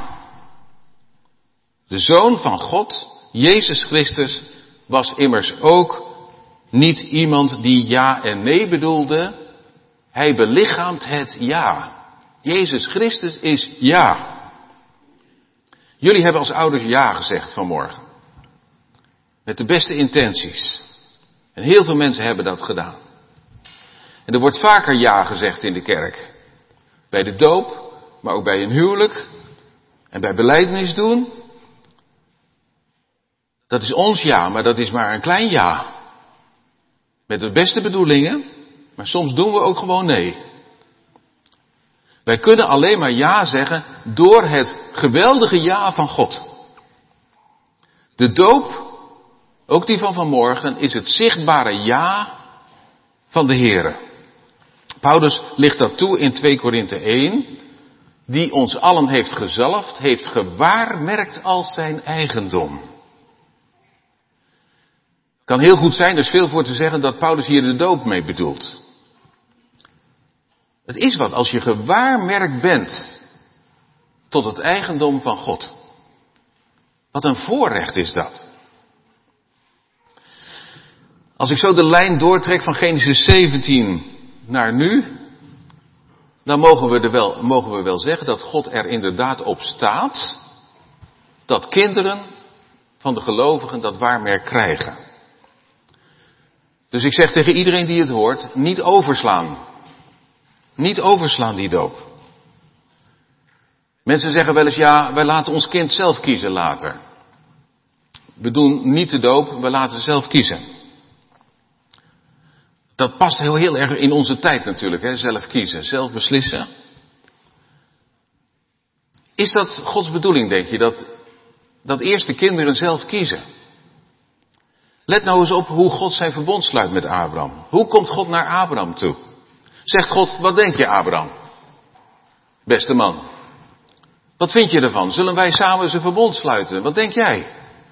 De Zoon van God, Jezus Christus, was immers ook niet iemand die ja en nee bedoelde. Hij belichaamt het ja. Jezus Christus is ja. Jullie hebben als ouders ja gezegd vanmorgen. Met de beste intenties. En heel veel mensen hebben dat gedaan. En er wordt vaker ja gezegd in de kerk. Bij de doop, maar ook bij een huwelijk. En bij belijdenis doen. Dat is ons ja, maar dat is maar een klein ja. Met de beste bedoelingen. Maar soms doen we ook gewoon nee. Wij kunnen alleen maar ja zeggen door het geweldige ja van God. De doop, ook die van vanmorgen, is het zichtbare ja van de Heere. Paulus ligt dat toe in twee Korinthe één, die ons allen heeft gezalfd, heeft gewaarmerkt als zijn eigendom. Het kan heel goed zijn, er is veel voor te zeggen, dat Paulus hier de doop mee bedoelt. Het is wat als je gewaarmerkt bent tot het eigendom van God. Wat een voorrecht is dat. Als ik zo de lijn doortrek van Genesis zeventien naar nu, dan mogen we, er wel, mogen we wel zeggen dat God er inderdaad op staat dat kinderen van de gelovigen dat waarmerk krijgen. Dus ik zeg tegen iedereen die het hoort, niet overslaan. Niet overslaan die doop. Mensen zeggen wel eens, ja, wij laten ons kind zelf kiezen later. We doen niet de doop, we laten zelf kiezen. Dat past heel, heel erg in onze tijd natuurlijk, hè? Zelf kiezen, zelf beslissen. Is dat Gods bedoeling, denk je, dat, dat eerst de kinderen zelf kiezen? Let nou eens op hoe God zijn verbond sluit met Abraham. Hoe komt God naar Abraham toe? Zegt God, wat denk je, Abraham? Beste man. Wat vind je ervan? Zullen wij samen zijn verbond sluiten? Wat denk jij?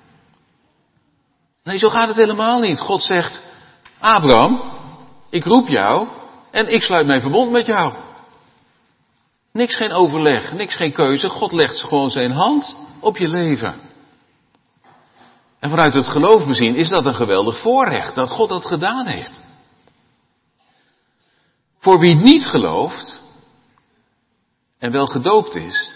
Nee, zo gaat het helemaal niet. God zegt, Abraham, ik roep jou en ik sluit mijn verbond met jou. Niks geen overleg, niks geen keuze. God legt gewoon zijn hand op je leven. En vanuit het geloof bezien is dat een geweldig voorrecht, dat God dat gedaan heeft. Voor wie niet gelooft en wel gedoopt is,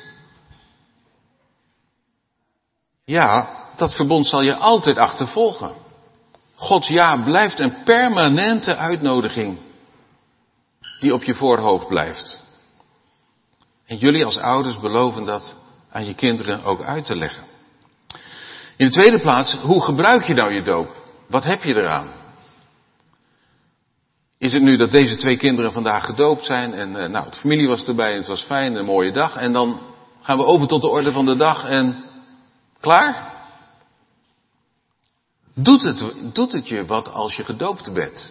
ja, dat verbond zal je altijd achtervolgen. Gods ja blijft een permanente uitnodiging die op je voorhoofd blijft. En jullie als ouders beloven dat aan je kinderen ook uit te leggen. In de tweede plaats, hoe gebruik je nou je doop? Wat heb je eraan? Is het nu dat deze twee kinderen vandaag gedoopt zijn en uh, nou, de familie was erbij en het was fijn, een mooie dag. En dan gaan we over tot de orde van de dag en klaar? Doet het, doet het je wat als je gedoopt bent?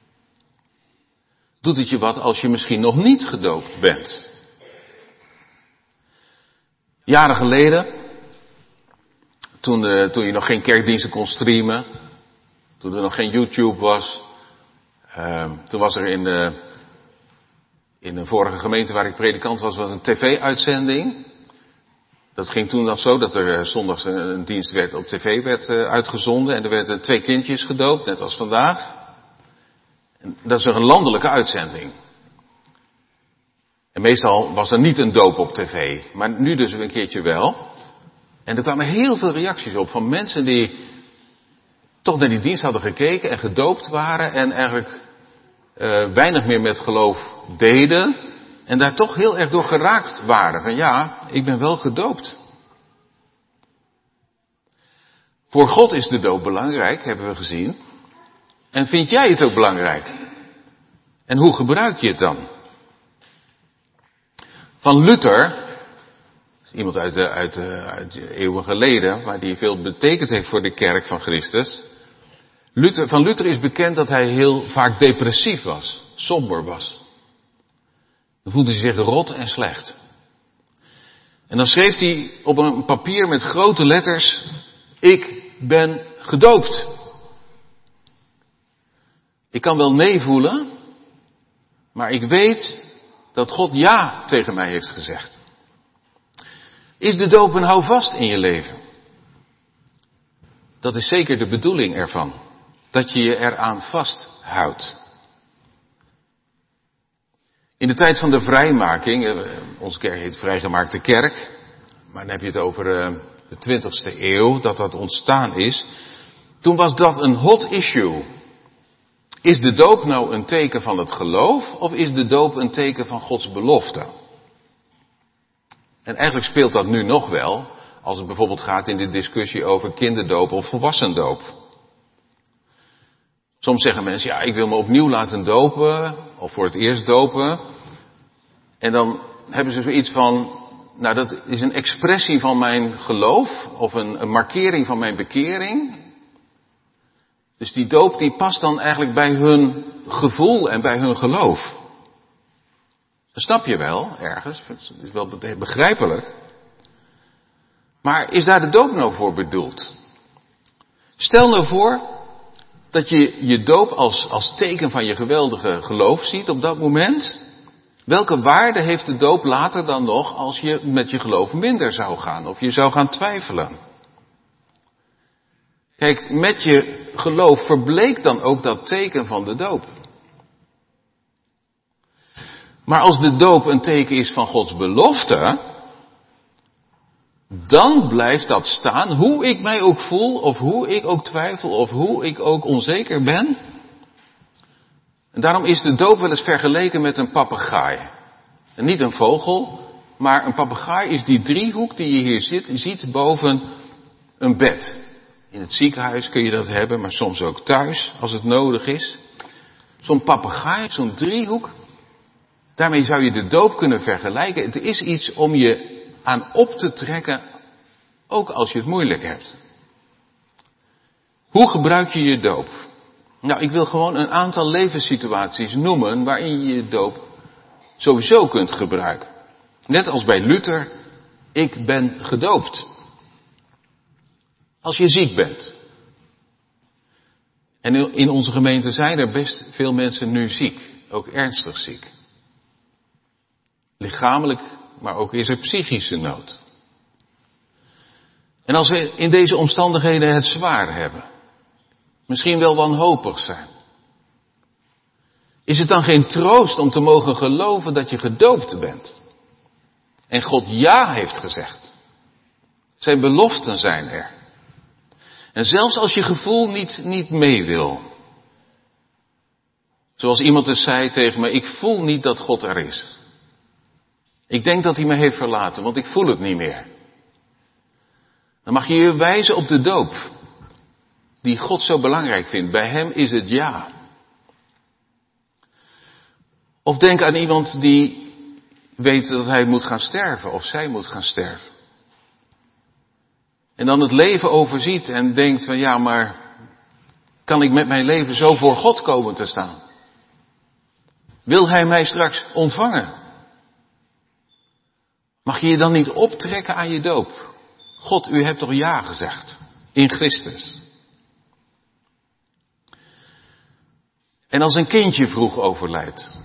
Doet het je wat als je misschien nog niet gedoopt bent? Jaren geleden, toen, uh, toen je nog geen kerkdiensten kon streamen, toen er nog geen YouTube was, uh, toen was er in, uh, in een vorige gemeente waar ik predikant was, was een tv-uitzending. Dat ging toen dan zo dat er uh, zondags een, een dienst werd op tv werd uh, uitgezonden en er werden twee kindjes gedoopt, net als vandaag. En dat is een landelijke uitzending. En meestal was er niet een doop op tv, maar nu dus een keertje wel. En er kwamen heel veel reacties op van mensen die toch naar die dienst hadden gekeken en gedoopt waren en eigenlijk uh, weinig meer met geloof deden. En daar toch heel erg door geraakt waren. Van ja, ik ben wel gedoopt. Voor God is de doop belangrijk, hebben we gezien. En vind jij het ook belangrijk? En hoe gebruik je het dan? Van Luther, iemand uit de, uit de, uit de eeuwen geleden, maar die veel betekend heeft voor de kerk van Christus. Luther, van Luther is bekend dat hij heel vaak depressief was, somber was. Dan voelde hij zich rot en slecht. En dan schreef hij op een papier met grote letters, ik ben gedoopt. Ik kan wel nee voelen, maar ik weet dat God ja tegen mij heeft gezegd. Is de doop een houvast in je leven? Dat is zeker de bedoeling ervan. Dat je je eraan vasthoudt. In de tijd van de vrijmaking, onze kerk heet Vrijgemaakte Kerk, maar dan heb je het over de twintigste eeuw, dat dat ontstaan is. Toen was dat een hot issue. Is de doop nou een teken van het geloof of is de doop een teken van Gods belofte? En eigenlijk speelt dat nu nog wel, als het bijvoorbeeld gaat in de discussie over kinderdoop of volwassendoop. Soms zeggen mensen, ja, ik wil me opnieuw laten dopen, of voor het eerst dopen. En dan hebben ze zoiets van, nou dat is een expressie van mijn geloof, of een, een markering van mijn bekering. Dus die doop die past dan eigenlijk bij hun gevoel en bij hun geloof. Dat snap je wel, ergens, dat is wel begrijpelijk. Maar is daar de doop nou voor bedoeld? Stel nou voor dat je je doop als, als teken van je geweldige geloof ziet op dat moment. Welke waarde heeft de doop later dan nog als je met je geloof minder zou gaan of je zou gaan twijfelen? Kijk, met je geloof verbleekt dan ook dat teken van de doop. Maar als de doop een teken is van Gods belofte, dan blijft dat staan, hoe ik mij ook voel, of hoe ik ook twijfel, of hoe ik ook onzeker ben. En daarom is de doop wel eens vergeleken met een papegaai. En niet een vogel, maar een papegaai is die driehoek die je hier zit, ziet boven een bed. In het ziekenhuis kun je dat hebben, maar soms ook thuis, als het nodig is. Zo'n papegaai, zo'n driehoek, daarmee zou je de doop kunnen vergelijken. Het is iets om je aan op te trekken, ook als je het moeilijk hebt. Hoe gebruik je je doop? Nou, ik wil gewoon een aantal levenssituaties noemen waarin je je doop sowieso kunt gebruiken. Net als bij Luther, ik ben gedoopt. Als je ziek bent. En in onze gemeente zijn er best veel mensen nu ziek, ook ernstig ziek. Lichamelijk, maar ook is er psychische nood. En als we in deze omstandigheden het zwaar hebben, misschien wel wanhopig zijn, is het dan geen troost om te mogen geloven dat je gedoopt bent? En God ja heeft gezegd. Zijn beloften zijn er. En zelfs als je gevoel niet, niet mee wil. Zoals iemand eens zei tegen me, ik voel niet dat God er is. Ik denk dat hij me heeft verlaten, want ik voel het niet meer. Dan mag je je wijzen op de doop, die God zo belangrijk vindt. Bij hem is het ja. Of denk aan iemand die weet dat hij moet gaan sterven, of zij moet gaan sterven. En dan het leven overziet en denkt van ja, maar kan ik met mijn leven zo voor God komen te staan? Wil hij mij straks ontvangen? Mag je je dan niet optrekken aan je doop? God, u hebt toch ja gezegd in Christus. En als een kindje vroeg overlijdt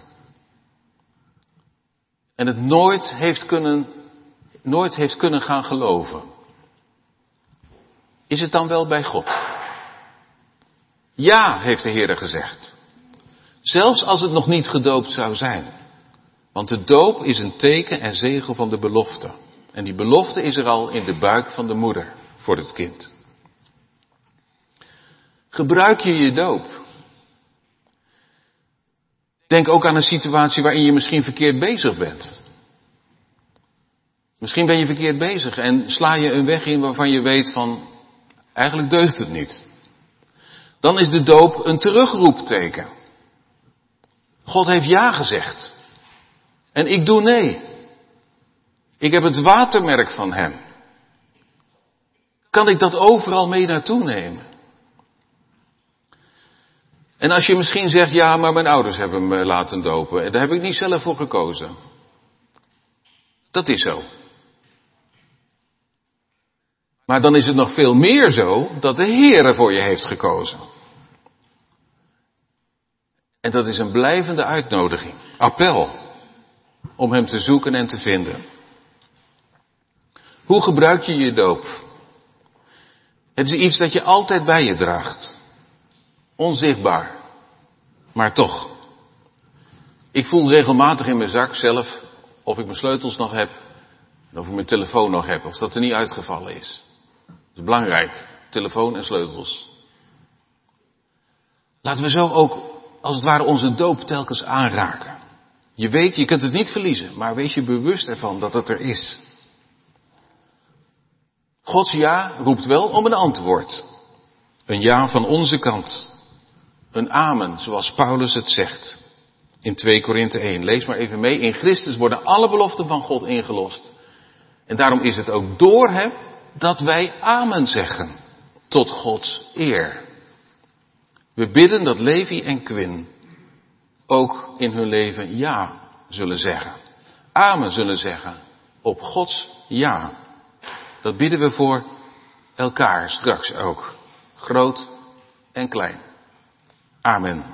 en het nooit heeft kunnen, nooit heeft kunnen gaan geloven, is het dan wel bij God? Ja, heeft de Heer gezegd. Zelfs als het nog niet gedoopt zou zijn. Want de doop is een teken en zegel van de belofte. En die belofte is er al in de buik van de moeder voor het kind. Gebruik je je doop. Denk ook aan een situatie waarin je misschien verkeerd bezig bent. Misschien ben je verkeerd bezig en sla je een weg in waarvan je weet van, eigenlijk deugt het niet. Dan is de doop een terugroepteken. God heeft ja gezegd. En ik doe nee. Ik heb het watermerk van hem. Kan ik dat overal mee naartoe nemen? En als je misschien zegt, ja, maar mijn ouders hebben me laten dopen. En daar heb ik niet zelf voor gekozen. Dat is zo. Maar dan is het nog veel meer zo dat de Heer er voor je heeft gekozen. En dat is een blijvende uitnodiging. Appel. Om hem te zoeken en te vinden. Hoe gebruik je je doop? Het is iets dat je altijd bij je draagt. Onzichtbaar. Maar toch. Ik voel regelmatig in mijn zak zelf of ik mijn sleutels nog heb. En of ik mijn telefoon nog heb. Of dat er niet uitgevallen is. Dat is belangrijk. Telefoon en sleutels. Laten we zo ook als het ware onze doop telkens aanraken. Je weet, je kunt het niet verliezen. Maar wees je bewust ervan dat het er is. Gods ja roept wel om een antwoord. Een ja van onze kant. Een amen, zoals Paulus het zegt. In twee Korinthe één. Lees maar even mee. In Christus worden alle beloften van God ingelost. En daarom is het ook door hem dat wij amen zeggen. Tot Gods eer. We bidden dat Levi en Quinn ook in hun leven ja zullen zeggen. Amen zullen zeggen. Op Gods ja. Dat bidden we voor elkaar straks ook. Groot en klein. Amen.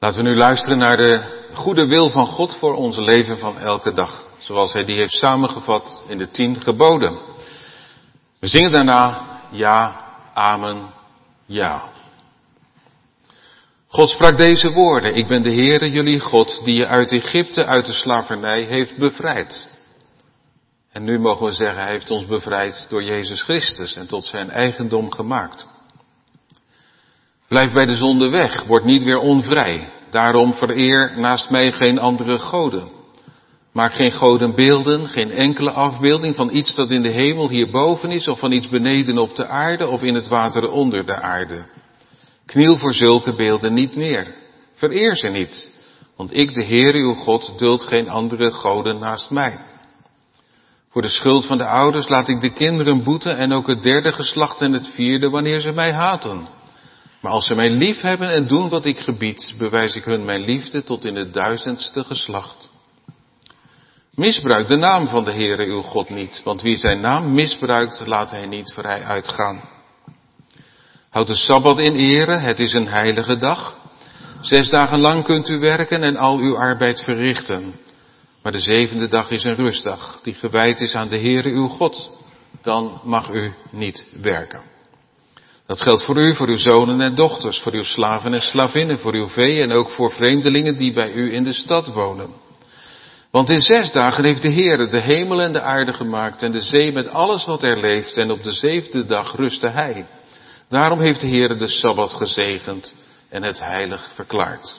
Laten we nu luisteren naar de goede wil van God voor ons leven van elke dag. Zoals hij die heeft samengevat in de tien geboden. We zingen daarna ja, amen, ja. God sprak deze woorden. Ik ben de Heere, jullie God, die je uit Egypte, uit de slavernij heeft bevrijd. En nu mogen we zeggen, hij heeft ons bevrijd door Jezus Christus en tot zijn eigendom gemaakt. Blijf bij de zonde weg, word niet weer onvrij. Daarom vereer naast mij geen andere goden. Maak geen godenbeelden, geen enkele afbeelding van iets dat in de hemel hierboven is, of van iets beneden op de aarde, of in het water onder de aarde. Kniel voor zulke beelden niet neer. Vereer ze niet, want ik, de Heer uw God, duld geen andere goden naast mij. Voor de schuld van de ouders laat ik de kinderen boeten en ook het derde geslacht en het vierde wanneer ze mij haten. Maar als ze mij lief hebben en doen wat ik gebied, bewijs ik hun mijn liefde tot in het duizendste geslacht. Misbruik de naam van de Heere uw God niet, want wie zijn naam misbruikt, laat hij niet vrij uitgaan. Houd de Sabbat in ere, het is een heilige dag. Zes dagen lang kunt u werken en al uw arbeid verrichten. Maar de zevende dag is een rustdag, die gewijd is aan de Heere uw God. Dan mag u niet werken. Dat geldt voor u, voor uw zonen en dochters, voor uw slaven en slavinnen, voor uw vee en ook voor vreemdelingen die bij u in de stad wonen. Want in zes dagen heeft de Heere de hemel en de aarde gemaakt en de zee met alles wat er leeft en op de zevende dag rustte hij. Daarom heeft de Heere de Sabbat gezegend en het heilig verklaard.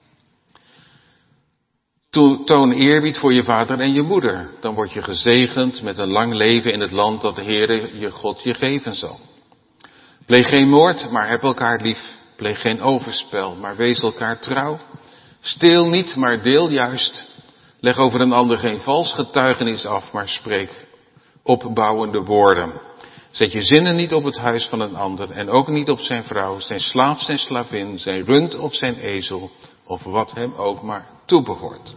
Toon eerbied voor je vader en je moeder, dan word je gezegend met een lang leven in het land dat de Heere je God je geven zal. Pleeg geen moord, maar heb elkaar lief. Pleeg geen overspel, maar wees elkaar trouw. Steel niet, maar deel juist. Leg over een ander geen vals getuigenis af, maar spreek opbouwende woorden. Zet je zinnen niet op het huis van een ander en ook niet op zijn vrouw, zijn slaaf, zijn slavin, zijn rund of zijn ezel, of wat hem ook maar toebehoort.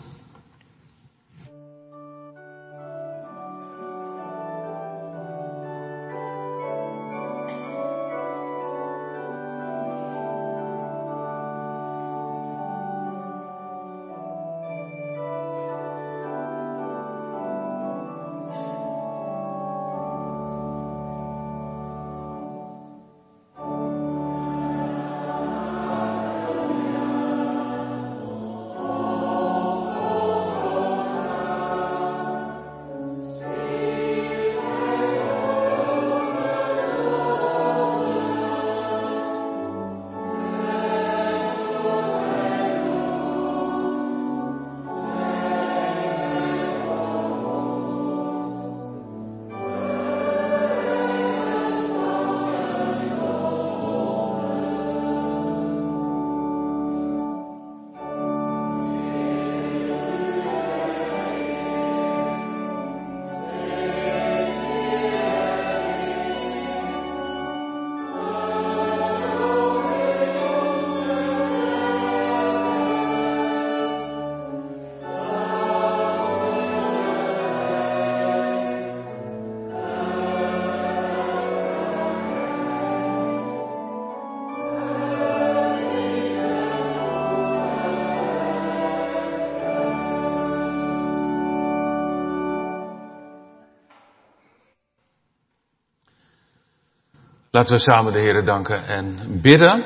Laten we samen de Heere danken en bidden.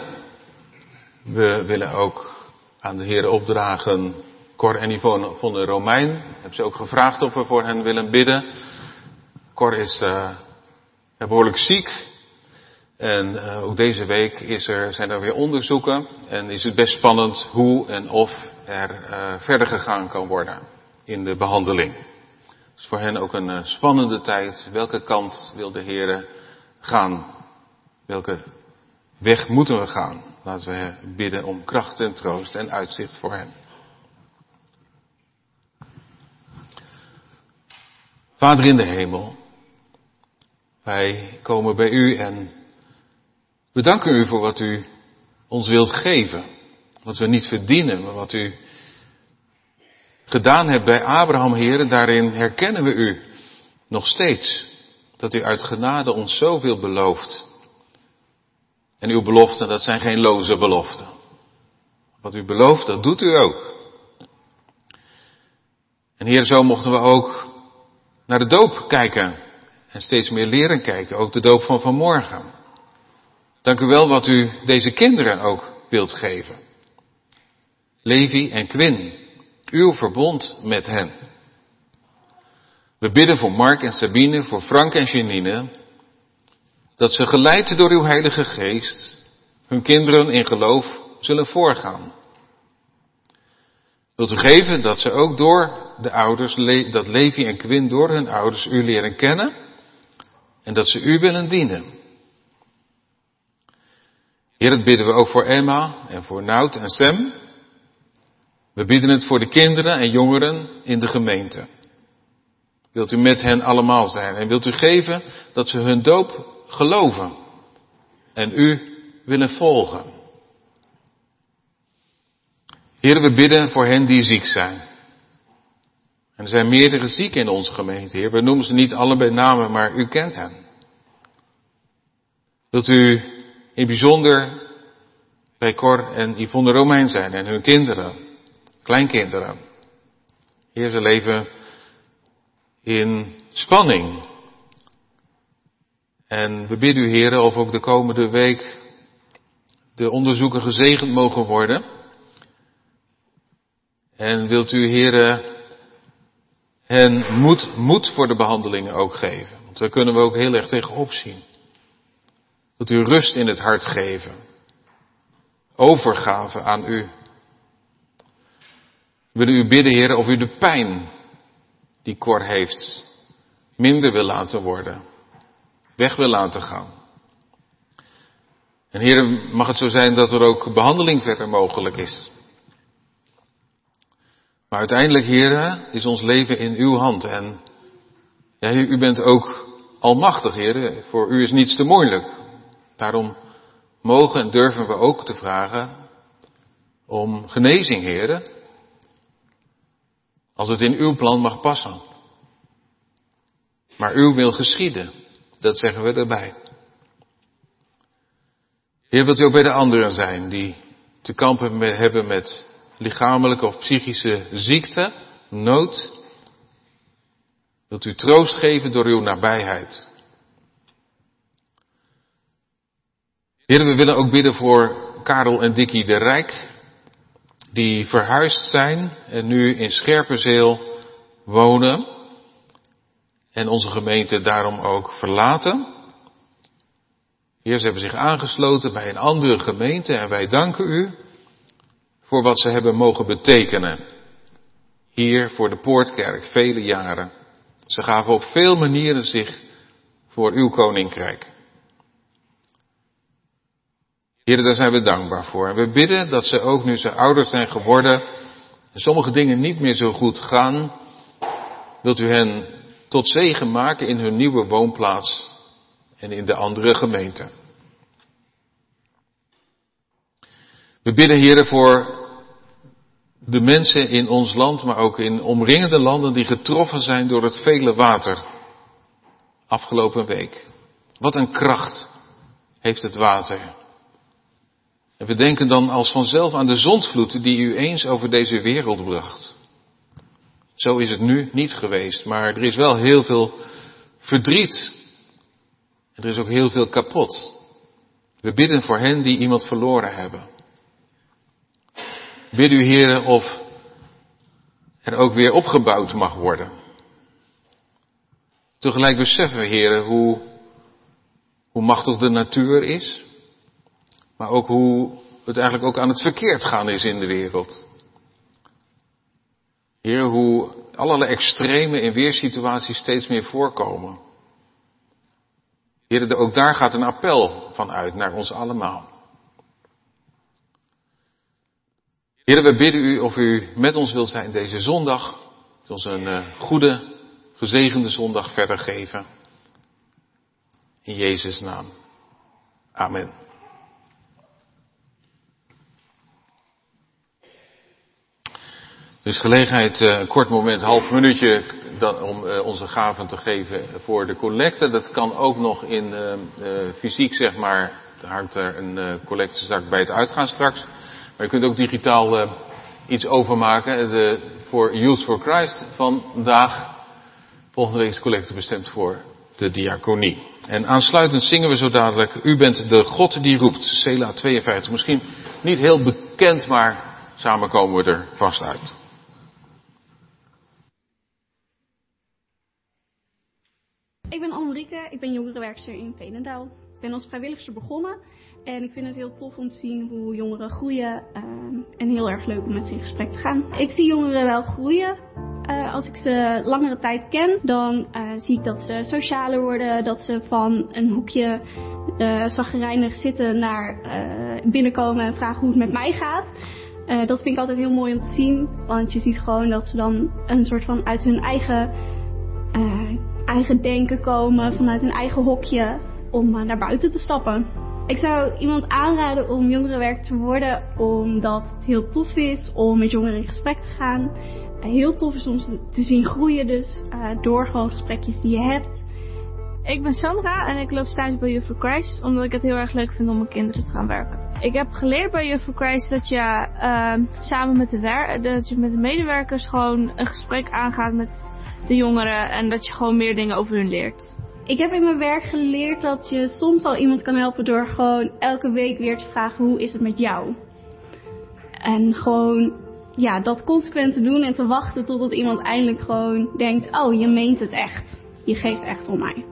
We willen ook aan de Heere opdragen Cor en Yvonne van de Romein. Hebben ze ook gevraagd of we voor hen willen bidden. Cor is uh, behoorlijk ziek. En uh, ook deze week is er, zijn er weer onderzoeken. En is het best spannend hoe en of er uh, verder gegaan kan worden in de behandeling. Het is voor hen ook een uh, spannende tijd. Welke kant wil de Heere gaan? Welke weg moeten we gaan? Laten we bidden om kracht en troost en uitzicht voor hen. Vader in de hemel, wij komen bij u en we danken u voor wat u ons wilt geven. Wat we niet verdienen, maar wat u gedaan hebt bij Abraham, Heer. Daarin herkennen we u nog steeds. Dat u uit genade ons zoveel belooft. En uw beloften, dat zijn geen loze beloften. Wat u belooft, dat doet u ook. En Heer, zo mochten we ook naar de doop kijken. En steeds meer leren kijken. Ook de doop van vanmorgen. Dank u wel wat u deze kinderen ook wilt geven. Levi en Quinn. Uw verbond met hen. We bidden voor Mark en Sabine, voor Frank en Janine. Dat ze geleid door uw Heilige Geest hun kinderen in geloof zullen voorgaan. Wilt u geven dat ze ook door de ouders, dat Levi en Quinn door hun ouders u leren kennen. En dat ze u willen dienen. Heer, dat bidden we ook voor Emma en voor Nout en Sam. We bidden het voor de kinderen en jongeren in de gemeente. Wilt u met hen allemaal zijn en wilt u geven dat ze hun doop geloven en u willen volgen. Heer, we bidden voor hen die ziek zijn. En er zijn meerdere zieken in onze gemeente, Heer. We noemen ze niet alle bij namen, maar u kent hen. Wilt u in bijzonder bij Cor en Yvonne Romein zijn en hun kinderen, kleinkinderen. Heer, ze leven in spanning. En we bidden u, Heer, of ook de komende week de onderzoeken gezegend mogen worden. En wilt u, Heer, hen moed, moed voor de behandelingen ook geven. Want daar kunnen we ook heel erg tegenop zien. Wilt u rust in het hart geven. Overgave aan u. We willen u bidden, Heer, of u de pijn die Cor heeft minder wil laten worden. Weg wil laten gaan. En Heer, mag het zo zijn dat er ook behandeling verder mogelijk is. Maar uiteindelijk, Heer, is ons leven in uw hand. En ja, u bent ook almachtig, Heer. Voor u is niets te moeilijk. Daarom mogen en durven we ook te vragen om genezing, Heer. Als het in uw plan mag passen. Maar uw wil geschieden. Dat zeggen we erbij. Heer, wilt u ook bij de anderen zijn die te kampen met, hebben met lichamelijke of psychische ziekte, nood. Wilt u troost geven door uw nabijheid. Heer, we willen ook bidden voor Karel en Dikkie de Rijk, die verhuisd zijn en nu in Scherpenzeel wonen. En onze gemeente daarom ook verlaten. Heer, ze hebben zich aangesloten bij een andere gemeente en wij danken u voor wat ze hebben mogen betekenen. Hier voor de Poortkerk, vele jaren. Ze gaven op veel manieren zich voor uw koninkrijk. Heer, daar zijn we dankbaar voor. En we bidden dat ze ook nu ze ouder zijn geworden, en sommige dingen niet meer zo goed gaan, wilt u hen tot zegen maken in hun nieuwe woonplaats en in de andere gemeenten. We bidden, Heer, voor de mensen in ons land, maar ook in omringende landen die getroffen zijn door het vele water. Afgelopen week. Wat een kracht heeft het water. En we denken dan als vanzelf aan de zondvloed die u eens over deze wereld bracht. Zo is het nu niet geweest, maar er is wel heel veel verdriet. En er is ook heel veel kapot. We bidden voor hen die iemand verloren hebben. Bid u, Heer, of er ook weer opgebouwd mag worden. Tegelijk beseffen we, Heer, hoe, hoe machtig de natuur is. Maar ook hoe het eigenlijk ook aan het verkeerd gaan is in de wereld. Heer, hoe allerlei extreme in weersituaties steeds meer voorkomen. Heer, ook daar gaat een appel van uit naar ons allemaal. Heer, we bidden u of u met ons wilt zijn deze zondag. Het ons een uh, goede, gezegende zondag verder geven. In Jezus' naam. Amen. Dus gelegenheid, een kort moment, een half minuutje dan, om uh, onze gaven te geven voor de collecte. Dat kan ook nog in uh, uh, fysiek, zeg maar. Er hangt er een uh, collectezak bij het uitgaan straks. Maar je kunt ook digitaal uh, iets overmaken. De, voor Youth for Christ vandaag. Volgende week is de collecte bestemd voor de diaconie. En aansluitend zingen we zo dadelijk. U bent de God die roept. Sela tweeënvijftig. Misschien niet heel bekend, maar samen komen we er vast uit. Ik ben Anne-Marieke, ik ben jongerenwerkster in Veenendaal. Ik ben als vrijwilligster begonnen en ik vind het heel tof om te zien hoe jongeren groeien uh, en heel erg leuk om met ze in gesprek te gaan. Ik zie jongeren wel groeien. Uh, als ik ze langere tijd ken, dan uh, zie ik dat ze socialer worden, dat ze van een hoekje uh, zagrijnig zitten naar uh, binnenkomen en vragen hoe het met mij gaat. Uh, dat vind ik altijd heel mooi om te zien, want je ziet gewoon dat ze dan een soort van uit hun eigen... Uh, eigen denken komen, vanuit hun eigen hokje, om uh, naar buiten te stappen. Ik zou iemand aanraden om jongerenwerker te worden, omdat het heel tof is om met jongeren in gesprek te gaan. Uh, heel tof is om ze te zien groeien dus, uh, door gewoon gesprekjes die je hebt. Ik ben Sandra en ik loop stage bij Youth for Christ, omdat ik het heel erg leuk vind om met kinderen te gaan werken. Ik heb geleerd bij Youth for Christ dat je uh, samen met de, wer- dat je met de medewerkers gewoon een gesprek aangaat met de jongeren en dat je gewoon meer dingen over hun leert. Ik heb in mijn werk geleerd dat je soms al iemand kan helpen door gewoon elke week weer te vragen hoe is het met jou. En gewoon ja, dat consequent te doen en te wachten totdat iemand eindelijk gewoon denkt, oh je meent het echt. Je geeft echt om mij.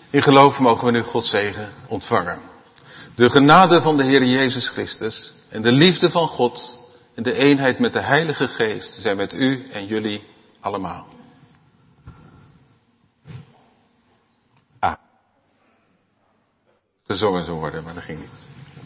In geloof mogen we nu Gods zegen ontvangen. De genade van de Heer Jezus Christus en de liefde van God en de eenheid met de Heilige Geest zijn met u en jullie allemaal. Ah. Gezongen zou worden, maar dat ging niet.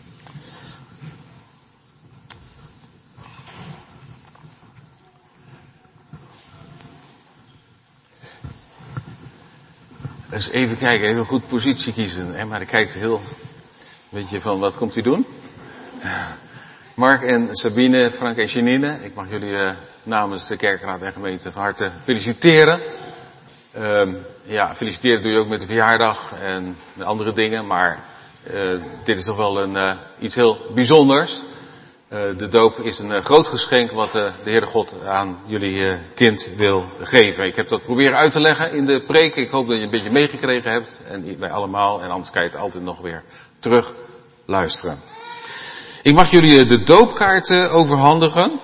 Dus even kijken, even goed positie kiezen. Hè? Maar ik kijk heel, weet je van, wat komt hij doen? Mark en Sabine, Frank en Janine, ik mag jullie uh, namens de kerkraad en gemeente van harte feliciteren. Um, ja, feliciteren doe je ook met de verjaardag en met andere dingen, maar uh, dit is toch wel een, uh, iets heel bijzonders. Uh, de doop is een uh, groot geschenk wat uh, de Heere God aan jullie uh, kind wil geven. Ik heb dat proberen uit te leggen in de preek. Ik hoop dat je een beetje meegekregen hebt. En wij allemaal. En anders kan je het altijd nog weer terug luisteren. Ik mag jullie uh, de doopkaarten overhandigen.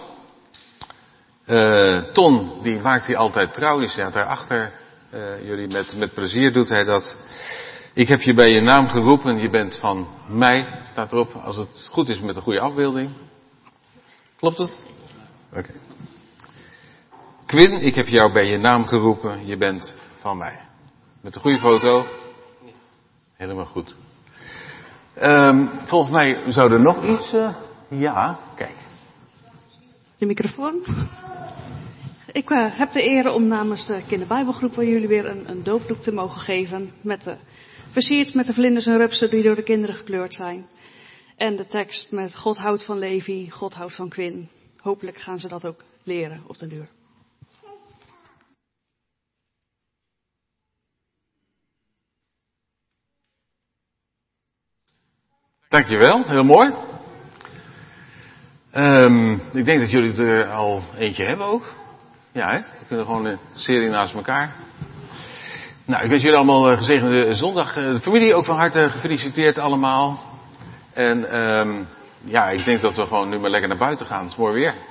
Uh, Ton, die maakt die altijd trouw. Die staat daarachter. Uh, jullie met, met plezier doet hij dat. Ik heb je bij je naam geroepen. Je bent van mij. Staat erop. Als het goed is met een goede afbeelding. Klopt het? Oké. Okay. Quinn, ik heb jou bij je naam geroepen. Je bent van mij. Met een goede foto? Helemaal goed. Um, volgens mij zou er nog iets... Uh, ja, kijk. De microfoon. Ik uh, heb de eer om namens de kinderbijbelgroep van jullie weer een, een doopdoek te mogen geven. Met de, versierd met de vlinders en rupsen die door de kinderen gekleurd zijn. En de tekst met God houdt van Levi, God houdt van Quinn. Hopelijk gaan ze dat ook leren op den duur. Dankjewel, heel mooi. Um, ik denk dat jullie er al eentje hebben ook. Ja, hè? We kunnen gewoon een serie naast elkaar. Nou, ik wens jullie allemaal een gezegende zondag. De familie ook van harte gefeliciteerd allemaal. En um, ja, ik denk dat we gewoon nu maar lekker naar buiten gaan. Het is mooi weer.